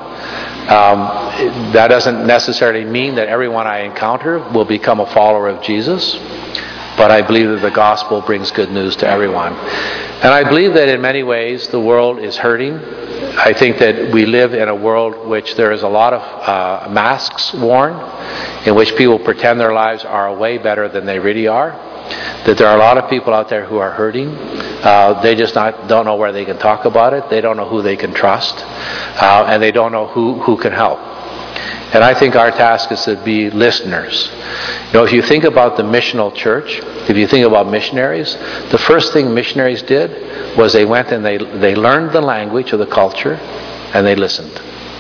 Um, that doesn't necessarily mean that everyone I encounter will become a follower of Jesus, but I believe that the gospel brings good news to everyone. And I believe that in many ways the world is hurting. I think that we live in a world which there is a lot of uh, masks worn, in which people pretend their lives are way better than they really are. That there are a lot of people out there who are hurting. Uh, they just not, don't know where they can talk about it. They don't know who they can trust. Uh, and they don't know who, who can help. And I think our task is to be listeners. You know, if you think about the missional church, if you think about missionaries, the first thing missionaries did was they went and they, they learned the language of the culture and they listened.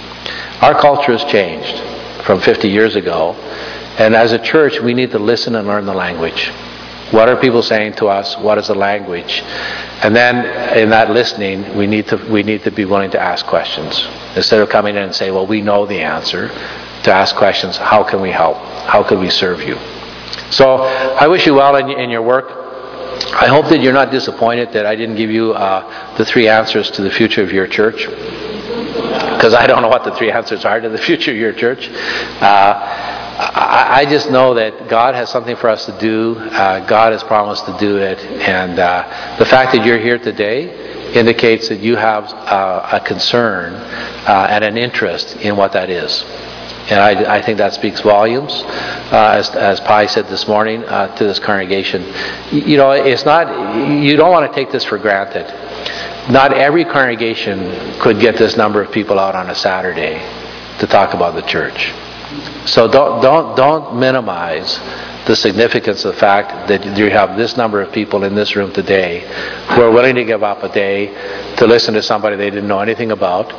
Our culture has changed from fifty years ago. And as a church, we need to listen and learn the language. What are people saying to us? What is the language? And then in that listening, we need to we need to be willing to ask questions. Instead of coming in and say, well, we know the answer, to ask questions, how can we help? How can we serve you? So I wish you well in, in your work. I hope that you're not disappointed that I didn't give you uh, the three answers to the future of your church. Because I don't know what the three answers are to the future of your church. Uh, I just know that God has something for us to do. Uh, God has promised to do it. And uh, the fact that you're here today indicates that you have uh, a concern uh, and an interest in what that is. And I, I think that speaks volumes, uh, as, as Pai said this morning uh, to this congregation. You know, it's not, you don't want to take this for granted. Not every congregation could get this number of people out on a Saturday to talk about the church. So don't don't don't minimize the significance of the fact that you have this number of people in this room today who are willing to give up a day to listen to somebody they didn't know anything about.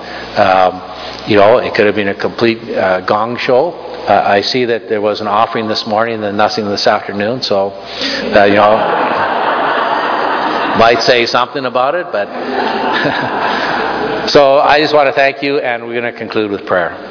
Um, you know, it could have been a complete uh, gong show. Uh, I see that there was an offering this morning and nothing this afternoon, so uh, you know, might say something about it. But so I just want to thank you, and we're going to conclude with prayer.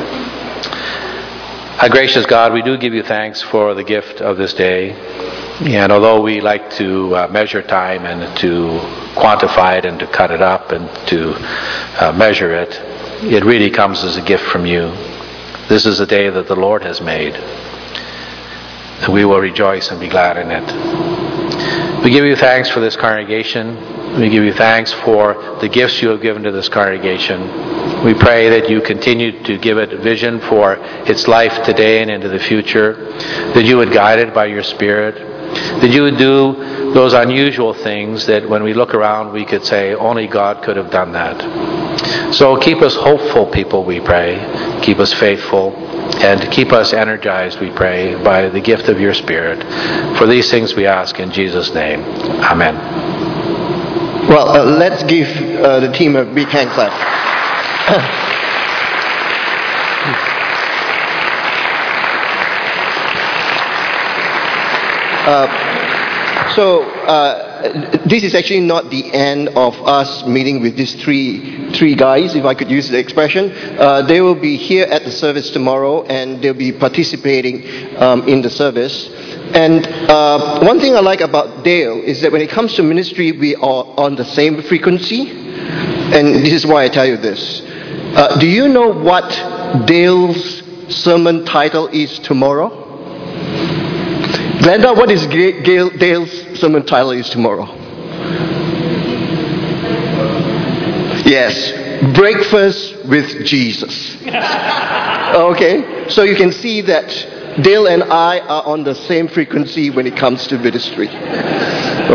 Our gracious God, we do give you thanks for the gift of this day. And although we like to uh, measure time and to quantify it and to cut it up and to uh, measure it, it really comes as a gift from you. This is a day that the Lord has made. And we will rejoice and be glad in it. We give you thanks for this congregation. We give you thanks for the gifts you have given to this congregation. We pray that you continue to give it vision for its life today and into the future, that you would guide it by your Spirit, that you would do those unusual things that when we look around we could say, only God could have done that. So keep us hopeful, people, we pray. Keep us faithful. And keep us energized, we pray, by the gift of your Spirit. For these things we ask in Jesus' name. Amen. Well, uh, let's give uh, the team a big hand clap. uh, so, uh, this is actually not the end of us meeting with these three three guys, if I could use the expression. Uh, they will be here at the service tomorrow, and they'll be participating um, in the service. And uh, one thing I like about Dale is that when it comes to ministry, we are on the same frequency. And this is why I tell you this. Uh, do you know what Dale's sermon title is tomorrow? Glenda, what is Gail, Dale's sermon title is tomorrow? Yes, Breakfast with Jesus. Okay, so you can see that Dale and I are on the same frequency when it comes to ministry.